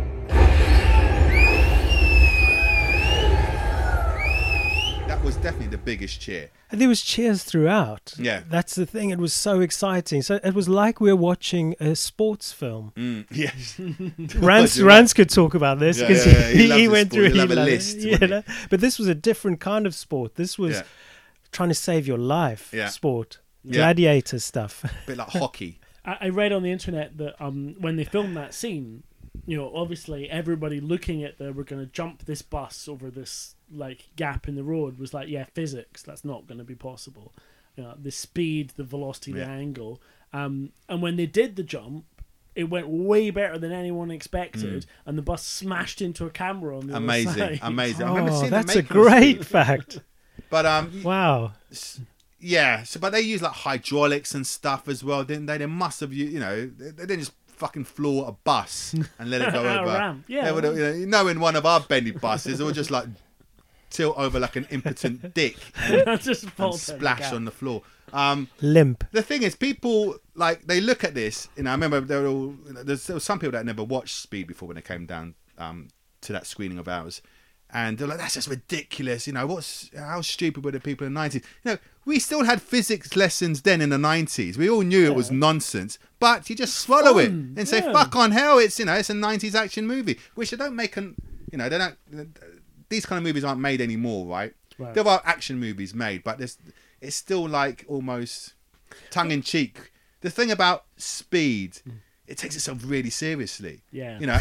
That was definitely the biggest cheer. And there was cheers throughout. Yeah. That's the thing. It was so exciting. So it was like we were watching a sports film. Yes. Rance could talk about this because he went through a list. But this was a different kind of sport. This was trying to save your life sport. Gladiator stuff. A bit like hockey. I read on the internet that when they filmed that scene, obviously everybody looking at we're going to jump this bus over this like gap in the road was like, physics, that's not going to be possible. The speed, the velocity, the angle. And when they did the jump, it went way better than anyone expected, and the bus smashed into a camera on the other side. Amazing. I remember seeing that's a great fact. But wow. Yeah. So, but they used like hydraulics and stuff as well, didn't they? They must have, they didn't just fucking floor a bus and let it go over. Ramp. Yeah. They would have, in one of our bendy buses, it would just like tilt over like an impotent dick and splash on the floor. Limp. The thing is, people like they look at this. I remember there was some people that never watched Speed before when they came down to that screening of ours, and they're like, "That's just ridiculous." How stupid were the people in the 90s? We still had physics lessons then in the 90s. We all knew it was nonsense, but you just swallow it and say, "Fuck on hell!" It's it's a 90s action movie, which they don't make they don't. These kind of movies aren't made anymore, right? There are action movies made, but it's still like almost tongue-in-cheek. The thing about Speed, it takes itself really seriously. Yeah.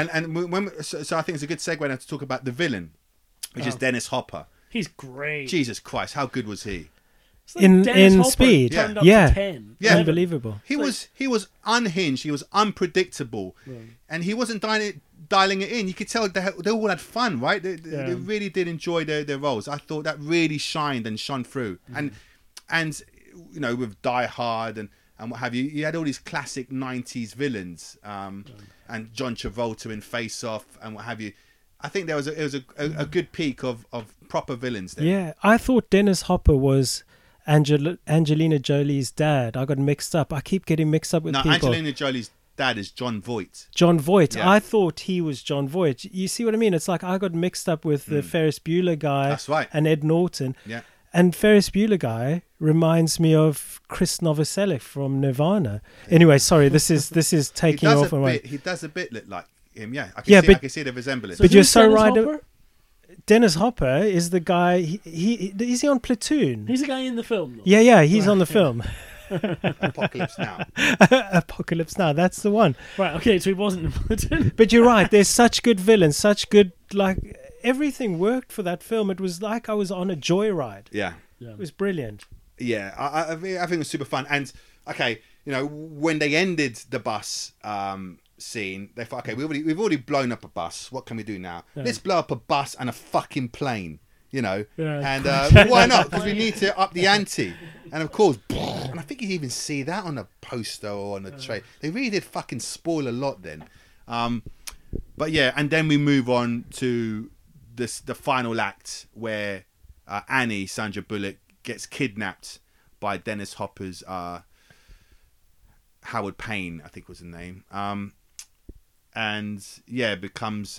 So I think it's a good segue now to talk about the villain, which is Dennis Hopper. He's great. Jesus Christ, how good was he? Like in Speed, turned up to 10. Yeah, unbelievable. He was unhinged. He was unpredictable, and he wasn't dialing it in. You could tell they all had fun, right? They really did enjoy their roles. I thought that really shined and shone through. And with Die Hard and what have you, you had all these classic 90s villains, and John Travolta in Face Off and what have you. I think it was a good peak of proper villains there. Yeah, I thought Dennis Hopper was Angelina Jolie's dad. I got mixed up. I keep getting mixed up with people. Angelina Jolie's dad is John Voight. John Voight. Yeah. I thought he was John Voight. You see what I mean? It's like I got mixed up with the Ferris Bueller guy. That's right. And Ed Norton. Yeah. And Ferris Bueller guy reminds me of Chris Novoselic from Nirvana. Anyway, sorry, this is taking off. He does a bit look like him. Yeah. I can see the resemblance. But you're so right. Dennis Hopper is the guy. Is he on Platoon? He's the guy in the film, though. Yeah, he's on the film. Apocalypse Now. Apocalypse Now, that's the one. Right, okay, so he wasn't in Platoon. But you're right, there's such good villains, such good, like, everything worked for that film. It was like I was on a joyride. Yeah. It was brilliant. Yeah, I think it was super fun. And, okay, when they ended the bus scene, they thought, okay, we've already blown up a bus. What can we do now? Yeah. Let's blow up a bus and a fucking plane, and why not? Because we need to up the ante. And of course, and I think you even see that on a poster or on a tray. They really did fucking spoil a lot then. But yeah, and then we move on to the final act where Annie, Sandra Bullock, gets kidnapped by Dennis Hopper's Howard Payne, I think was the name. And yeah, it becomes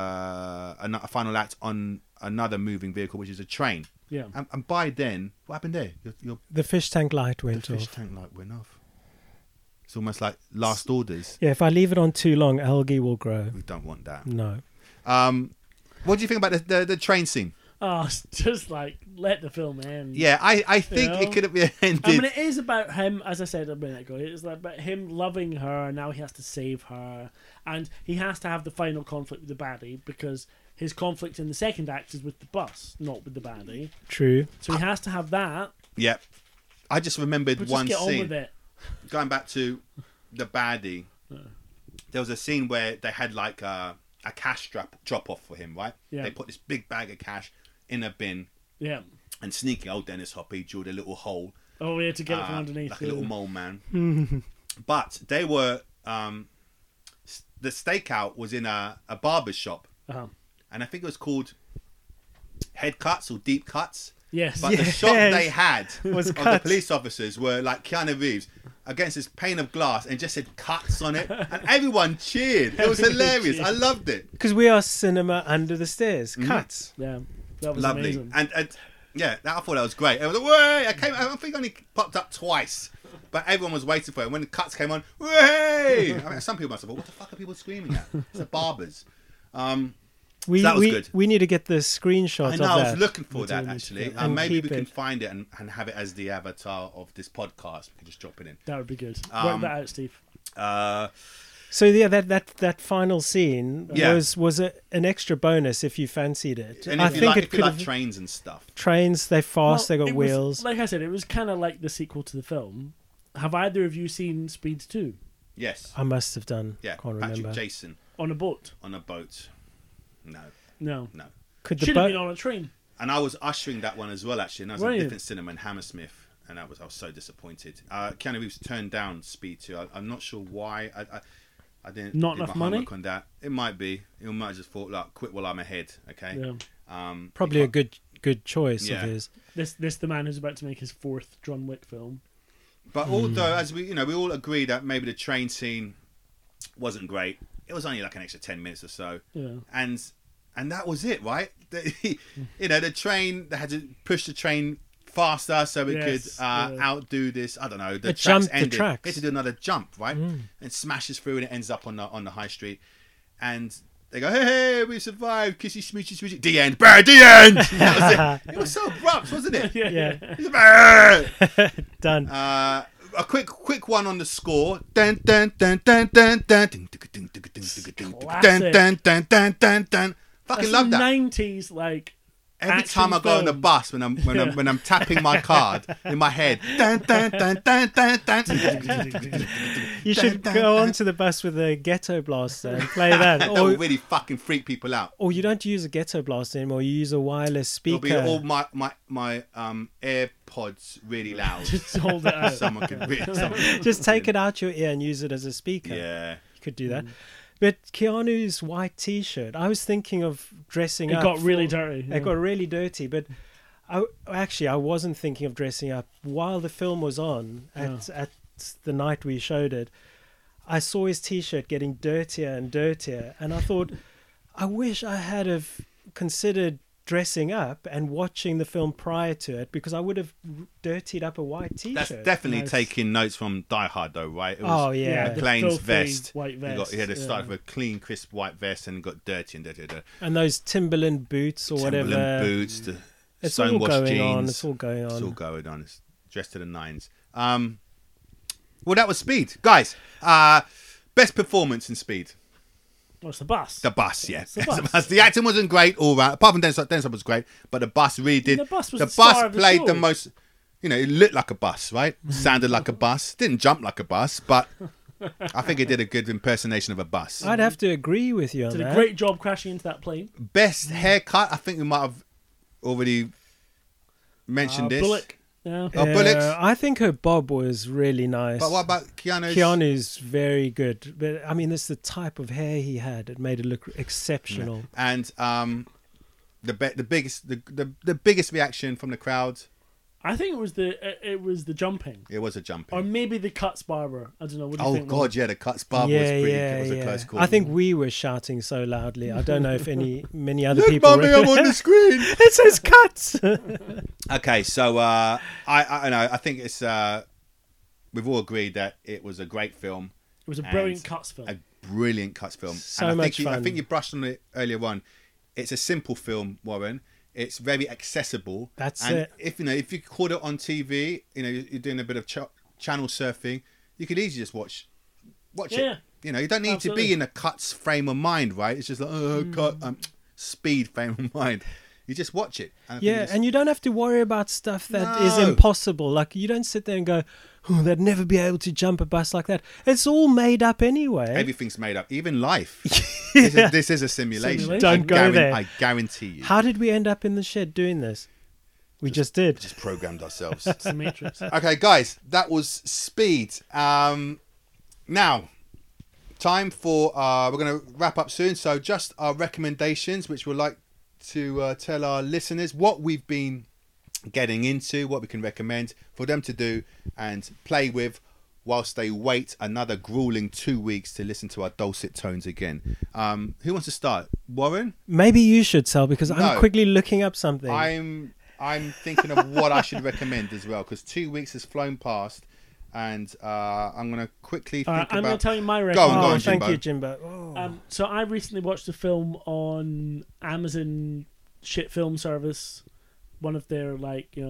a final act on another moving vehicle, which is a train. Yeah. And by then, what happened there? The fish tank light went off. The fish tank light went off. It's almost like last orders. Yeah, if I leave it on too long, algae will grow. We don't want that. No. What do you think about the train scene? Oh, it's just like, let the film end. Yeah, I think it could have been ended. I mean, it is about him, as I said a minute ago, it's about him loving her, now he has to save her, and he has to have the final conflict with the baddie, because his conflict in the second act is with the bus, not with the baddie. True. So he has to have that. Yeah. I just remembered one just get scene. On with it. Going back to the baddie, there was a scene where they had like a cash drop off for him, right? Yeah. They put this big bag of cash in a bin. Yeah. And sneaky old Dennis Hopper drilled a little hole. Oh, yeah, to get it from underneath. Like a little mole man. But they were... the stakeout was in a barber's shop. Uh-huh. And I think it was called Head Cuts or Deep Cuts. Yes. But the shot they had was of the police officers were like Keanu Reeves against this pane of glass and just said cuts on it. And everyone cheered. It was hilarious. I loved it. Because we are cinema under the stairs. Cuts. Yeah. That was lovely. amazing. And yeah, I thought that was great. It was way. I think it only popped up twice. But everyone was waiting for it. When the cuts came on, way! I mean, some people must have thought, what the fuck are people screaming at? It's the barbers. So that was good. We need to get the screenshot of that. I was looking for that, actually. Maybe we can it. find it and have it as the avatar of this podcast. We can just drop it in. That would be good. Work that out, Steve. So yeah, that final scene was an extra bonus if you fancied it. And I if think you like trains and stuff. Trains, they're fast, they got wheels. Like I said, it was kind of like the sequel to the film. Have either of you seen Speed 2? Yes. I must have done. Yeah, Can't Patrick remember. On Jason. a boat? On a boat. No. Should have been on a train. And I was ushering that one as well, actually. And I was in a different cinema in Hammersmith. And I was so disappointed. Keanu Reeves turned down Speed 2. I'm not sure why. I didn't not do enough my money on that. It might be. He might have just thought, like, quit while I'm ahead. Okay. Yeah. Probably a good choice of his. This the man who's about to make his 4th John Wick film. But although, as we all agree that maybe the train scene wasn't great, it was only like an extra 10 minutes or so. Yeah. And that was it, right? The train, they had to push the train faster so it could outdo this. I don't know. The tracks ended. They had to do another jump, right? And smashes through and it ends up on the high street. And they go, hey, we survived. Kissy, smoochy, smoochy. The end. Burr, the end. That was it. It was so abrupt, wasn't it? Yeah. Done. A quick one on the score. Dun dun dun dun dun dun dun dun dun dun dun dun. Fucking love that. 90s like. Every time I go on the bus when I'm tapping my card in my head, dun, dun, dun, dun, dun, dun. You should go onto the bus with a ghetto blaster and play that. That will really fucking freak people out. Or you don't use a ghetto blaster anymore. You use a wireless speaker. It'll be all my AirPods really loud. Just hold it out. Someone could just take it out your ear and use it as a speaker. Yeah, you could do that. But Keanu's white T-shirt, I was thinking of dressing up. It got really dirty. It got really dirty, but I wasn't thinking of dressing up. While the film was on, at the night we showed it, I saw his T-shirt getting dirtier and dirtier, and I thought, I wish I had have considered dressing up and watching the film prior to it, because I would have dirtied up a white T-shirt. That's definitely Nice. taking notes from Die Hard, though, right? It was Oh yeah, the McClane's filthy vest. white vest. He had to start yeah. with a clean, crisp white vest and got dirty and dirty. and those Timberland boots or Timberland whatever. boots, the It's all stonewashed going jeans. on. It's all going on. It's all going on. It's dressed to the nines. Well, that was Speed, guys. Best performance in Speed. What's the bus? The bus, yeah. the bus. The acting wasn't great all round. Apart from Dennis was great, but the bus really did. The bus was the star of the played show. the most. You know, it looked like a bus, right? Sounded like a bus. Didn't jump like a bus, but I think it did a good impersonation of a bus. I'd have to agree with you on Did that. a great job crashing into that plane. Best haircut. I think we might have already mentioned this. Bullock. Yeah. Oh, Bullock's. I think her bob was really nice. But what about Keanu's? Keanu's very good, but I mean, it's the type of hair he had. It made it look exceptional. And the biggest reaction from the crowd. I think it was the jumping, It was a or jumping. maybe the Cuts barber. I don't know. What do you Oh think? God, yeah, the Cuts barber was pretty. It was a close call. I think we were shouting so loudly. I don't know if many other Look, people. Mummy, I'm on the screen. It says cuts. Okay, so I know. I think it's. We've all agreed that it was a great film, It was a brilliant and Cuts film. a brilliant Cuts film. So and I much think I fun. think you brushed on it earlier on. It's a simple film, Warren. It's very accessible. That's and it. If you caught it on TV, you're doing a bit of channel surfing. You could easily just watch Yeah. it. You don't need Absolutely. to be in a Cuts frame of mind, right? It's just like Speed frame of mind. You just watch it. And I think Yeah, you just- and you don't have to worry about stuff that is No. impossible. Like, you don't sit there and go, "Oh, they'd never be able to jump a bus like that." It's all made up anyway. everything's made up, even life. This is a simulation. Simulation. Don't go there. I guarantee you. How did we end up in the shed doing this? We just did. Just programmed ourselves. It's the Matrix. Okay, guys, that was Speed. Now, time for we're going to wrap up soon. So, just our recommendations, which we'd like to tell our listeners what we've been getting into, what we can recommend for them to do and play with whilst they wait another grueling 2 weeks to listen to our dulcet tones again. Who wants to start? Warren? Maybe you should, Sal, because I'm No. quickly looking up something. I'm thinking of what I should recommend as well, because 2 weeks has flown past, and I'm going to quickly think I'm going about. to tell you my Go recommendation. on, thank Jimbo. you, Jimbo. Oh. So I recently watched a film on Amazon shit film service, one of their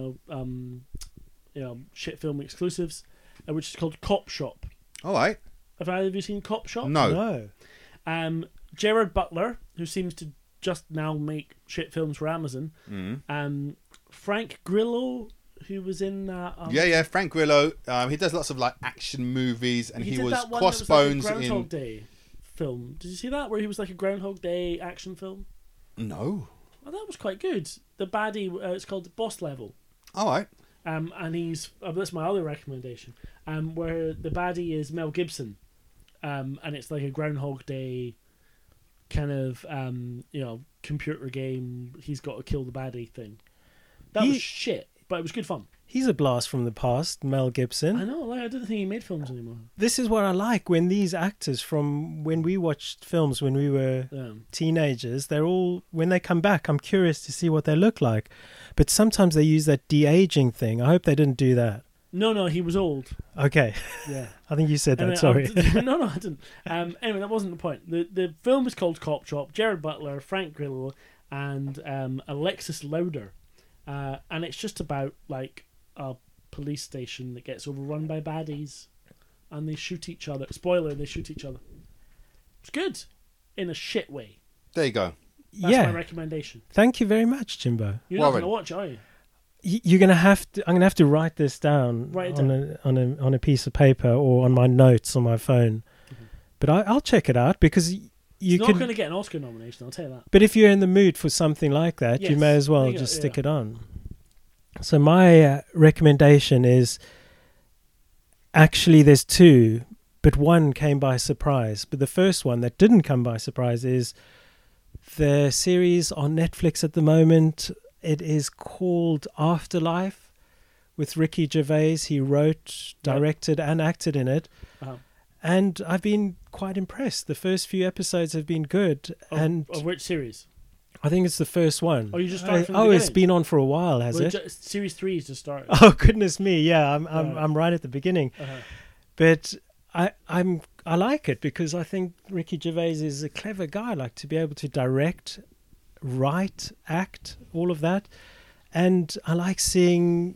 shit film exclusives, which is called Cop Shop. All right. Have either of you seen Cop Shop? No. No. Gerard Butler, who seems to just now make shit films for Amazon. Mm. Frank Grillo, who was in Yeah. Frank Grillo. He does lots of action movies, and he did was that one that was like a Crossbones Groundhog in. Day film. Did you see that, where he was like a Groundhog Day action film? No. Oh, that was quite good. The baddie, it's called Boss Level. All right. And he's that's my other recommendation. Where the baddie is Mel Gibson, and it's like a Groundhog Day kind of computer game. He's got to kill the baddie thing. That was shit, but it was good fun. He's a blast from the past, Mel Gibson. I know. I didn't think he made films anymore. This is what I like, when these actors from when we watched films when we were teenagers, they're all, when they come back, I'm curious to see what they look like. But sometimes they use that de-aging thing. I hope they didn't do that. No, he was old. Okay. Yeah. I think you said that, Anyway, sorry. No, I didn't. Anyway, that wasn't the point. The film is called Cop Shop. Gerard Butler, Frank Grillo, and Alexis Louder. And it's just about like a police station that gets overrun by baddies, and they shoot each other. Spoiler: they shoot each other. It's good, in a shit way. There you go. That's my recommendation. Thank you very much, Jimbo. You're not Warren. going to watch it, are you? You're gonna have to. I'm gonna have to write this down, Write it on a piece of paper or on my notes on my phone. But I'll check it out, because you It's not could. going to get an Oscar nomination. I'll tell you that. But if you're in the mood for something like that, you Yes. may as well There you just go, stick yeah. it on. So my recommendation is, actually there's two, but one came by surprise. But the first one that didn't come by surprise is the series on Netflix at the moment. It is called Afterlife, with Ricky Gervais. He wrote, directed, and acted in it. Uh-huh. And I've been quite impressed. The first few episodes have been good. Of which series? I think it's the first one. Oh, you just started from the it's beginning? been on for a while, has Well, it? Series 3 is to start. Oh goodness me! Yeah, I'm right at the beginning, but I like it because I think Ricky Gervais is a clever guy. Like to be able to direct, write, act, all of that, and I like seeing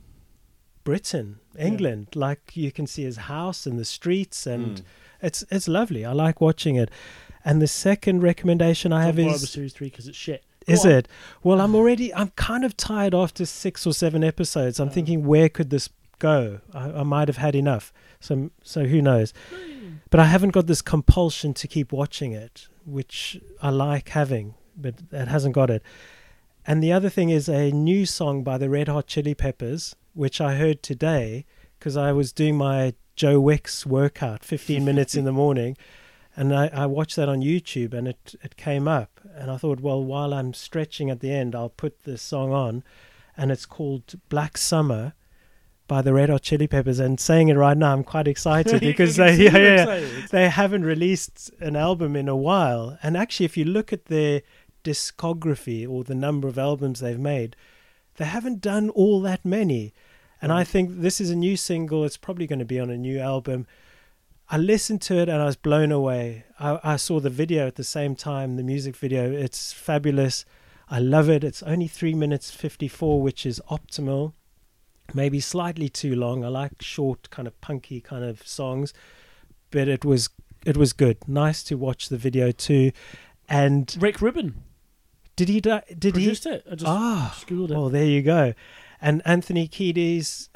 Britain, England. Like you can see his house and the streets, and it's lovely. I like watching it. And the second recommendation I have is Series 3 because it's shit. Is it? Well, I'm kind of tired after 6 or 7 episodes. I'm thinking, where could this go? I might have had enough. So who knows? But I haven't got this compulsion to keep watching it, which I like having, but it hasn't got it. And the other thing is a new song by the Red Hot Chili Peppers, which I heard today because I was doing my Joe Wicks workout, 15 minutes in the morning. And I watched that on YouTube, and it came up. And I thought, well, while I'm stretching at the end, I'll put this song on. And it's called Black Summer by the Red Hot Chili Peppers. And saying it right now, I'm quite excited because they haven't released an album in a while. And actually, if you look at their discography or the number of albums they've made, they haven't done all that many. And I think this is a new single. It's probably going to be on a new album. I listened to it and I was blown away. I saw the video at the same time, the music video. It's fabulous. I love it. It's only 3 minutes 54, which is optimal. Maybe slightly too long. I like short, kind of punky kind of songs, but it was good. Nice to watch the video too. And Rick Rubin. Did he produced it? I just Googled it. Well, there you go. And Anthony Kiedis.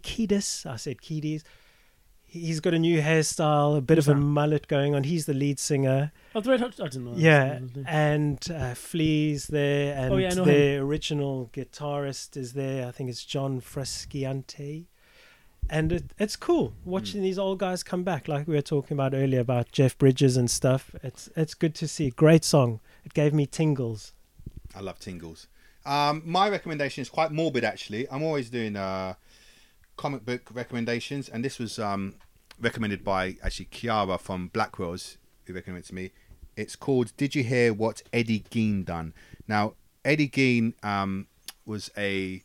I said Kiedis. He's got a new hairstyle, a bit of a mullet going on. He's the lead singer. Oh, the Red Hot. I didn't know. Yeah, and Flea's there, and the original guitarist is there. I think it's John Frusciante. And it's cool watching these old guys come back, like we were talking about earlier about Jeff Bridges and stuff. It's good to see. Great song. It gave me tingles. I love tingles. My recommendation is quite morbid, actually. I'm always doing comic book recommendations, and this was recommended by actually Kiara from Blackwells, who recommended it to me. It's called "Did You Hear What Eddie Gein Done?" Now, Eddie Gein was a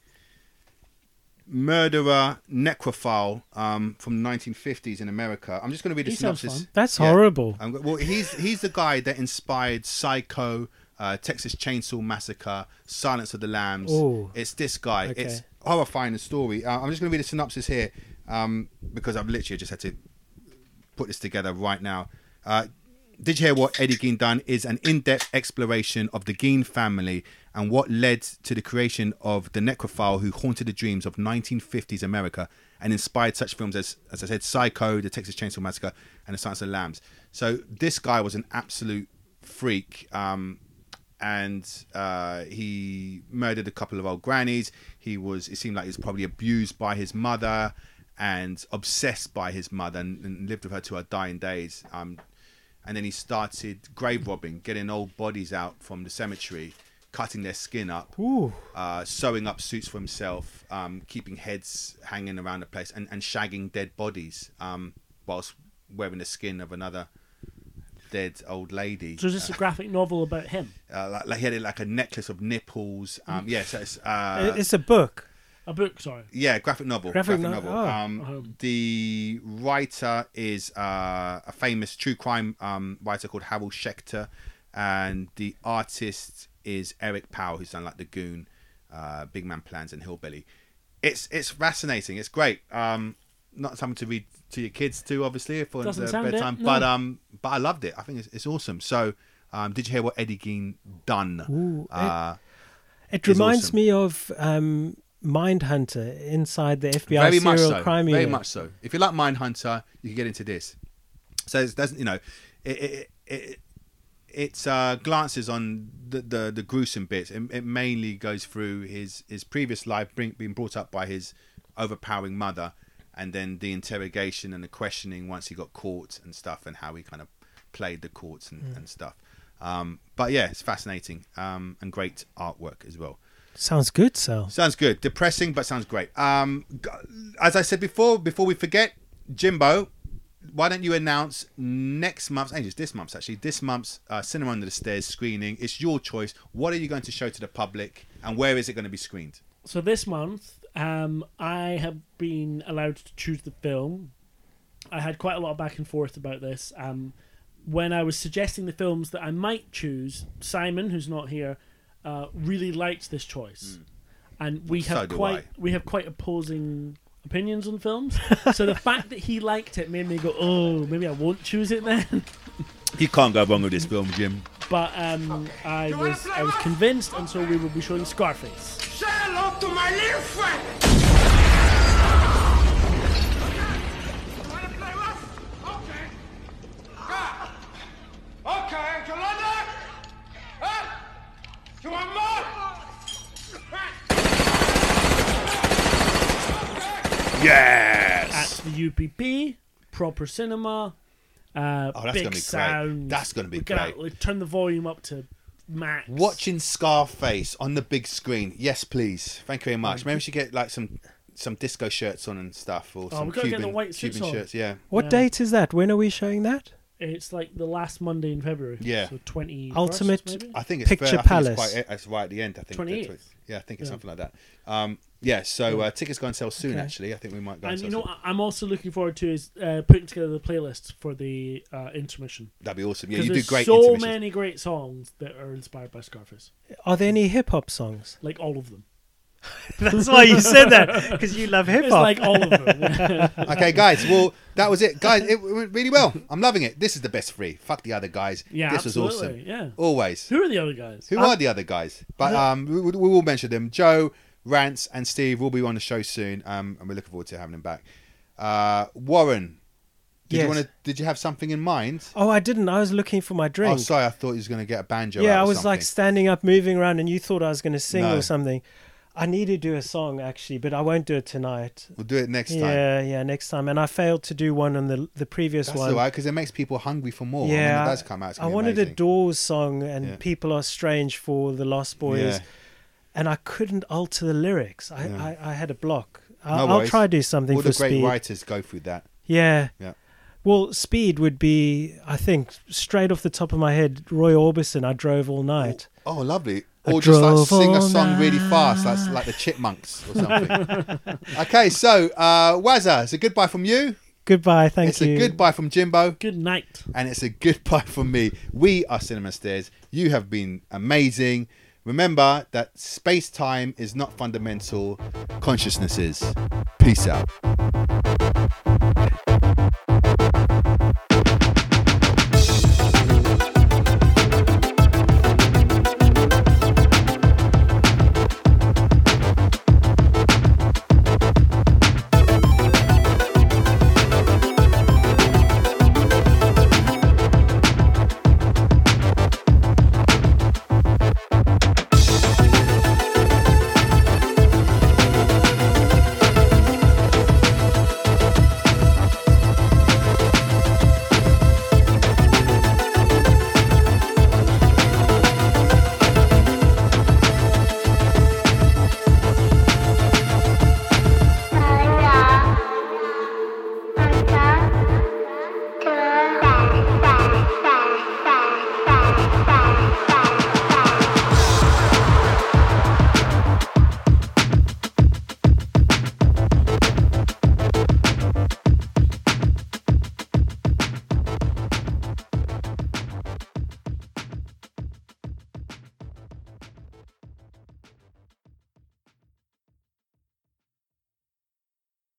murderer, necrophile from the 1950s in America. I'm just going to read the synopsis. That's horrible. Well, he's the guy that inspired Psycho, Texas Chainsaw Massacre, Silence of the Lambs. Ooh. It's this guy. Okay. It's horrifying, the story. I'm just going to read a synopsis here because I've literally just had to put this together right now. Did You Hear What Eddie Gein Done? Is an in-depth exploration of the Gein family and what led to the creation of the necrophile who haunted the dreams of 1950s America and inspired such films as I said, Psycho, the Texas Chainsaw Massacre, and the Silence of the Lambs. So this guy was an absolute freak. And he murdered a couple of old grannies. It seemed like he was probably abused by his mother and obsessed by his mother and lived with her to her dying days. And then he started grave robbing, getting old bodies out from the cemetery, cutting their skin up, sewing up suits for himself, keeping heads hanging around the place, and shagging dead bodies whilst wearing the skin of another dead old lady. So is this a graphic novel about him? Like he had like a necklace of nipples. So it's a book. A book, sorry. Yeah, graphic novel. Graphic novel. The writer is a famous true crime writer called Harold Schechter, and the artist is Eric Powell, who's done like The Goon, Big Man Plans, and Hillbilly. It's fascinating. It's great. Not something to read to your kids too, obviously, for bedtime. No. But I loved it. I think it's awesome. So, did you hear what Eddie Gein done? It reminds me of Mindhunter inside the FBI serial crime unit. Very much so. If you like Mindhunter, you can get into this. So it doesn't, it glances on the gruesome bits. It mainly goes through his previous life being brought up by his overpowering mother, and then the interrogation and the questioning once he got caught and stuff, and how he kind of played the courts and stuff. But yeah, it's fascinating and great artwork as well. Sounds good, Sal. Sounds good. Depressing, but sounds great. As I said before we forget, Jimbo, why don't you announce next month's, this month's Cinema Under the Stairs screening? It's your choice. What are you going to show to the public, and where is it going to be screened? So this month, I have been allowed to choose the film. I had quite a lot of back and forth about this. When I was suggesting the films that I might choose, Simon, who's not here, really liked this choice, and we have quite opposing opinions on films. So the fact that he liked it made me go, oh, maybe I won't choose it then. You can't go wrong with this film, Jim. But I was convinced, and so we will be showing Scarface. Say hello to my little friend. You want to play rough? Okay. Okay, you like that? Huh? You want more? Yes! At the UPP, proper cinema, that's big gonna be sound. great. That's going to be We're great. Turn the volume up to max. Watching Scarface on the big screen. Yes, please. Thank you very much. Maybe we should get like some disco shirts on and stuff, or some we've got to get Cuban, the white suits Cuban on. shirts. Yeah. What date is that? When are we showing that? It's like the last Monday in February. Yeah. So 20. Ultimate maybe? I think it's Picture I think Palace. it's right at the end. I think 28th. Yeah, I think it's something like that. So tickets go on sale soon. Actually, I think we might go. And on you sale know, soon. what I'm also looking forward to is putting together the playlist for the intermission. That'd be awesome. Yeah, Because you do there's great. so intermissions. many great songs that are inspired by Scarface. Are there any hip hop songs? Like all of them. That's why you said that, because you love hip It's hop. like all of them. Okay, guys. Well, that was it, guys. It went really well. I'm loving it. This is the best three. Fuck the other guys. Yeah, this was absolutely. awesome. Yeah. Always. Who are the other guys? Who are the other guys? But we will mention them. Joe, Rance, and Steve will be on the show soon, and we're looking forward to having them back. Warren, Yes. Did you have something in mind? Oh, I didn't. I was looking for my drink. Oh, sorry. I thought you was going to get a banjo. Yeah, out I or was something. like standing up, moving around, and you thought I was going to sing No. or something. I need to do a song, actually, but I won't do it tonight. We'll do it next time. Yeah, next time. And I failed to do one on the previous That's one. all right, because it makes people hungry for more. Yeah, I mean, it does come out. It's I gonna be wanted a amazing. Doors song, and Yeah. People Are Strange for the Lost Boys, Yeah. and I couldn't alter the lyrics. Yeah. I had a block. No I'll worries. try to do something All for the great Speed. writers go through that. Yeah. Yeah. Well, Speed would be, I think, straight off the top of my head, Roy Orbison, I Drove All Night. Oh, lovely. I Or just like drove sing a all song really fast, like the Chipmunks or something. Okay, so Wazza, it's a goodbye from you. Goodbye, thank It's you. a goodbye from Jimbo. Good night. And it's a goodbye from me. We are Cinema Stairs. You have been amazing. Remember that space-time is not fundamental. Consciousness is. Peace out.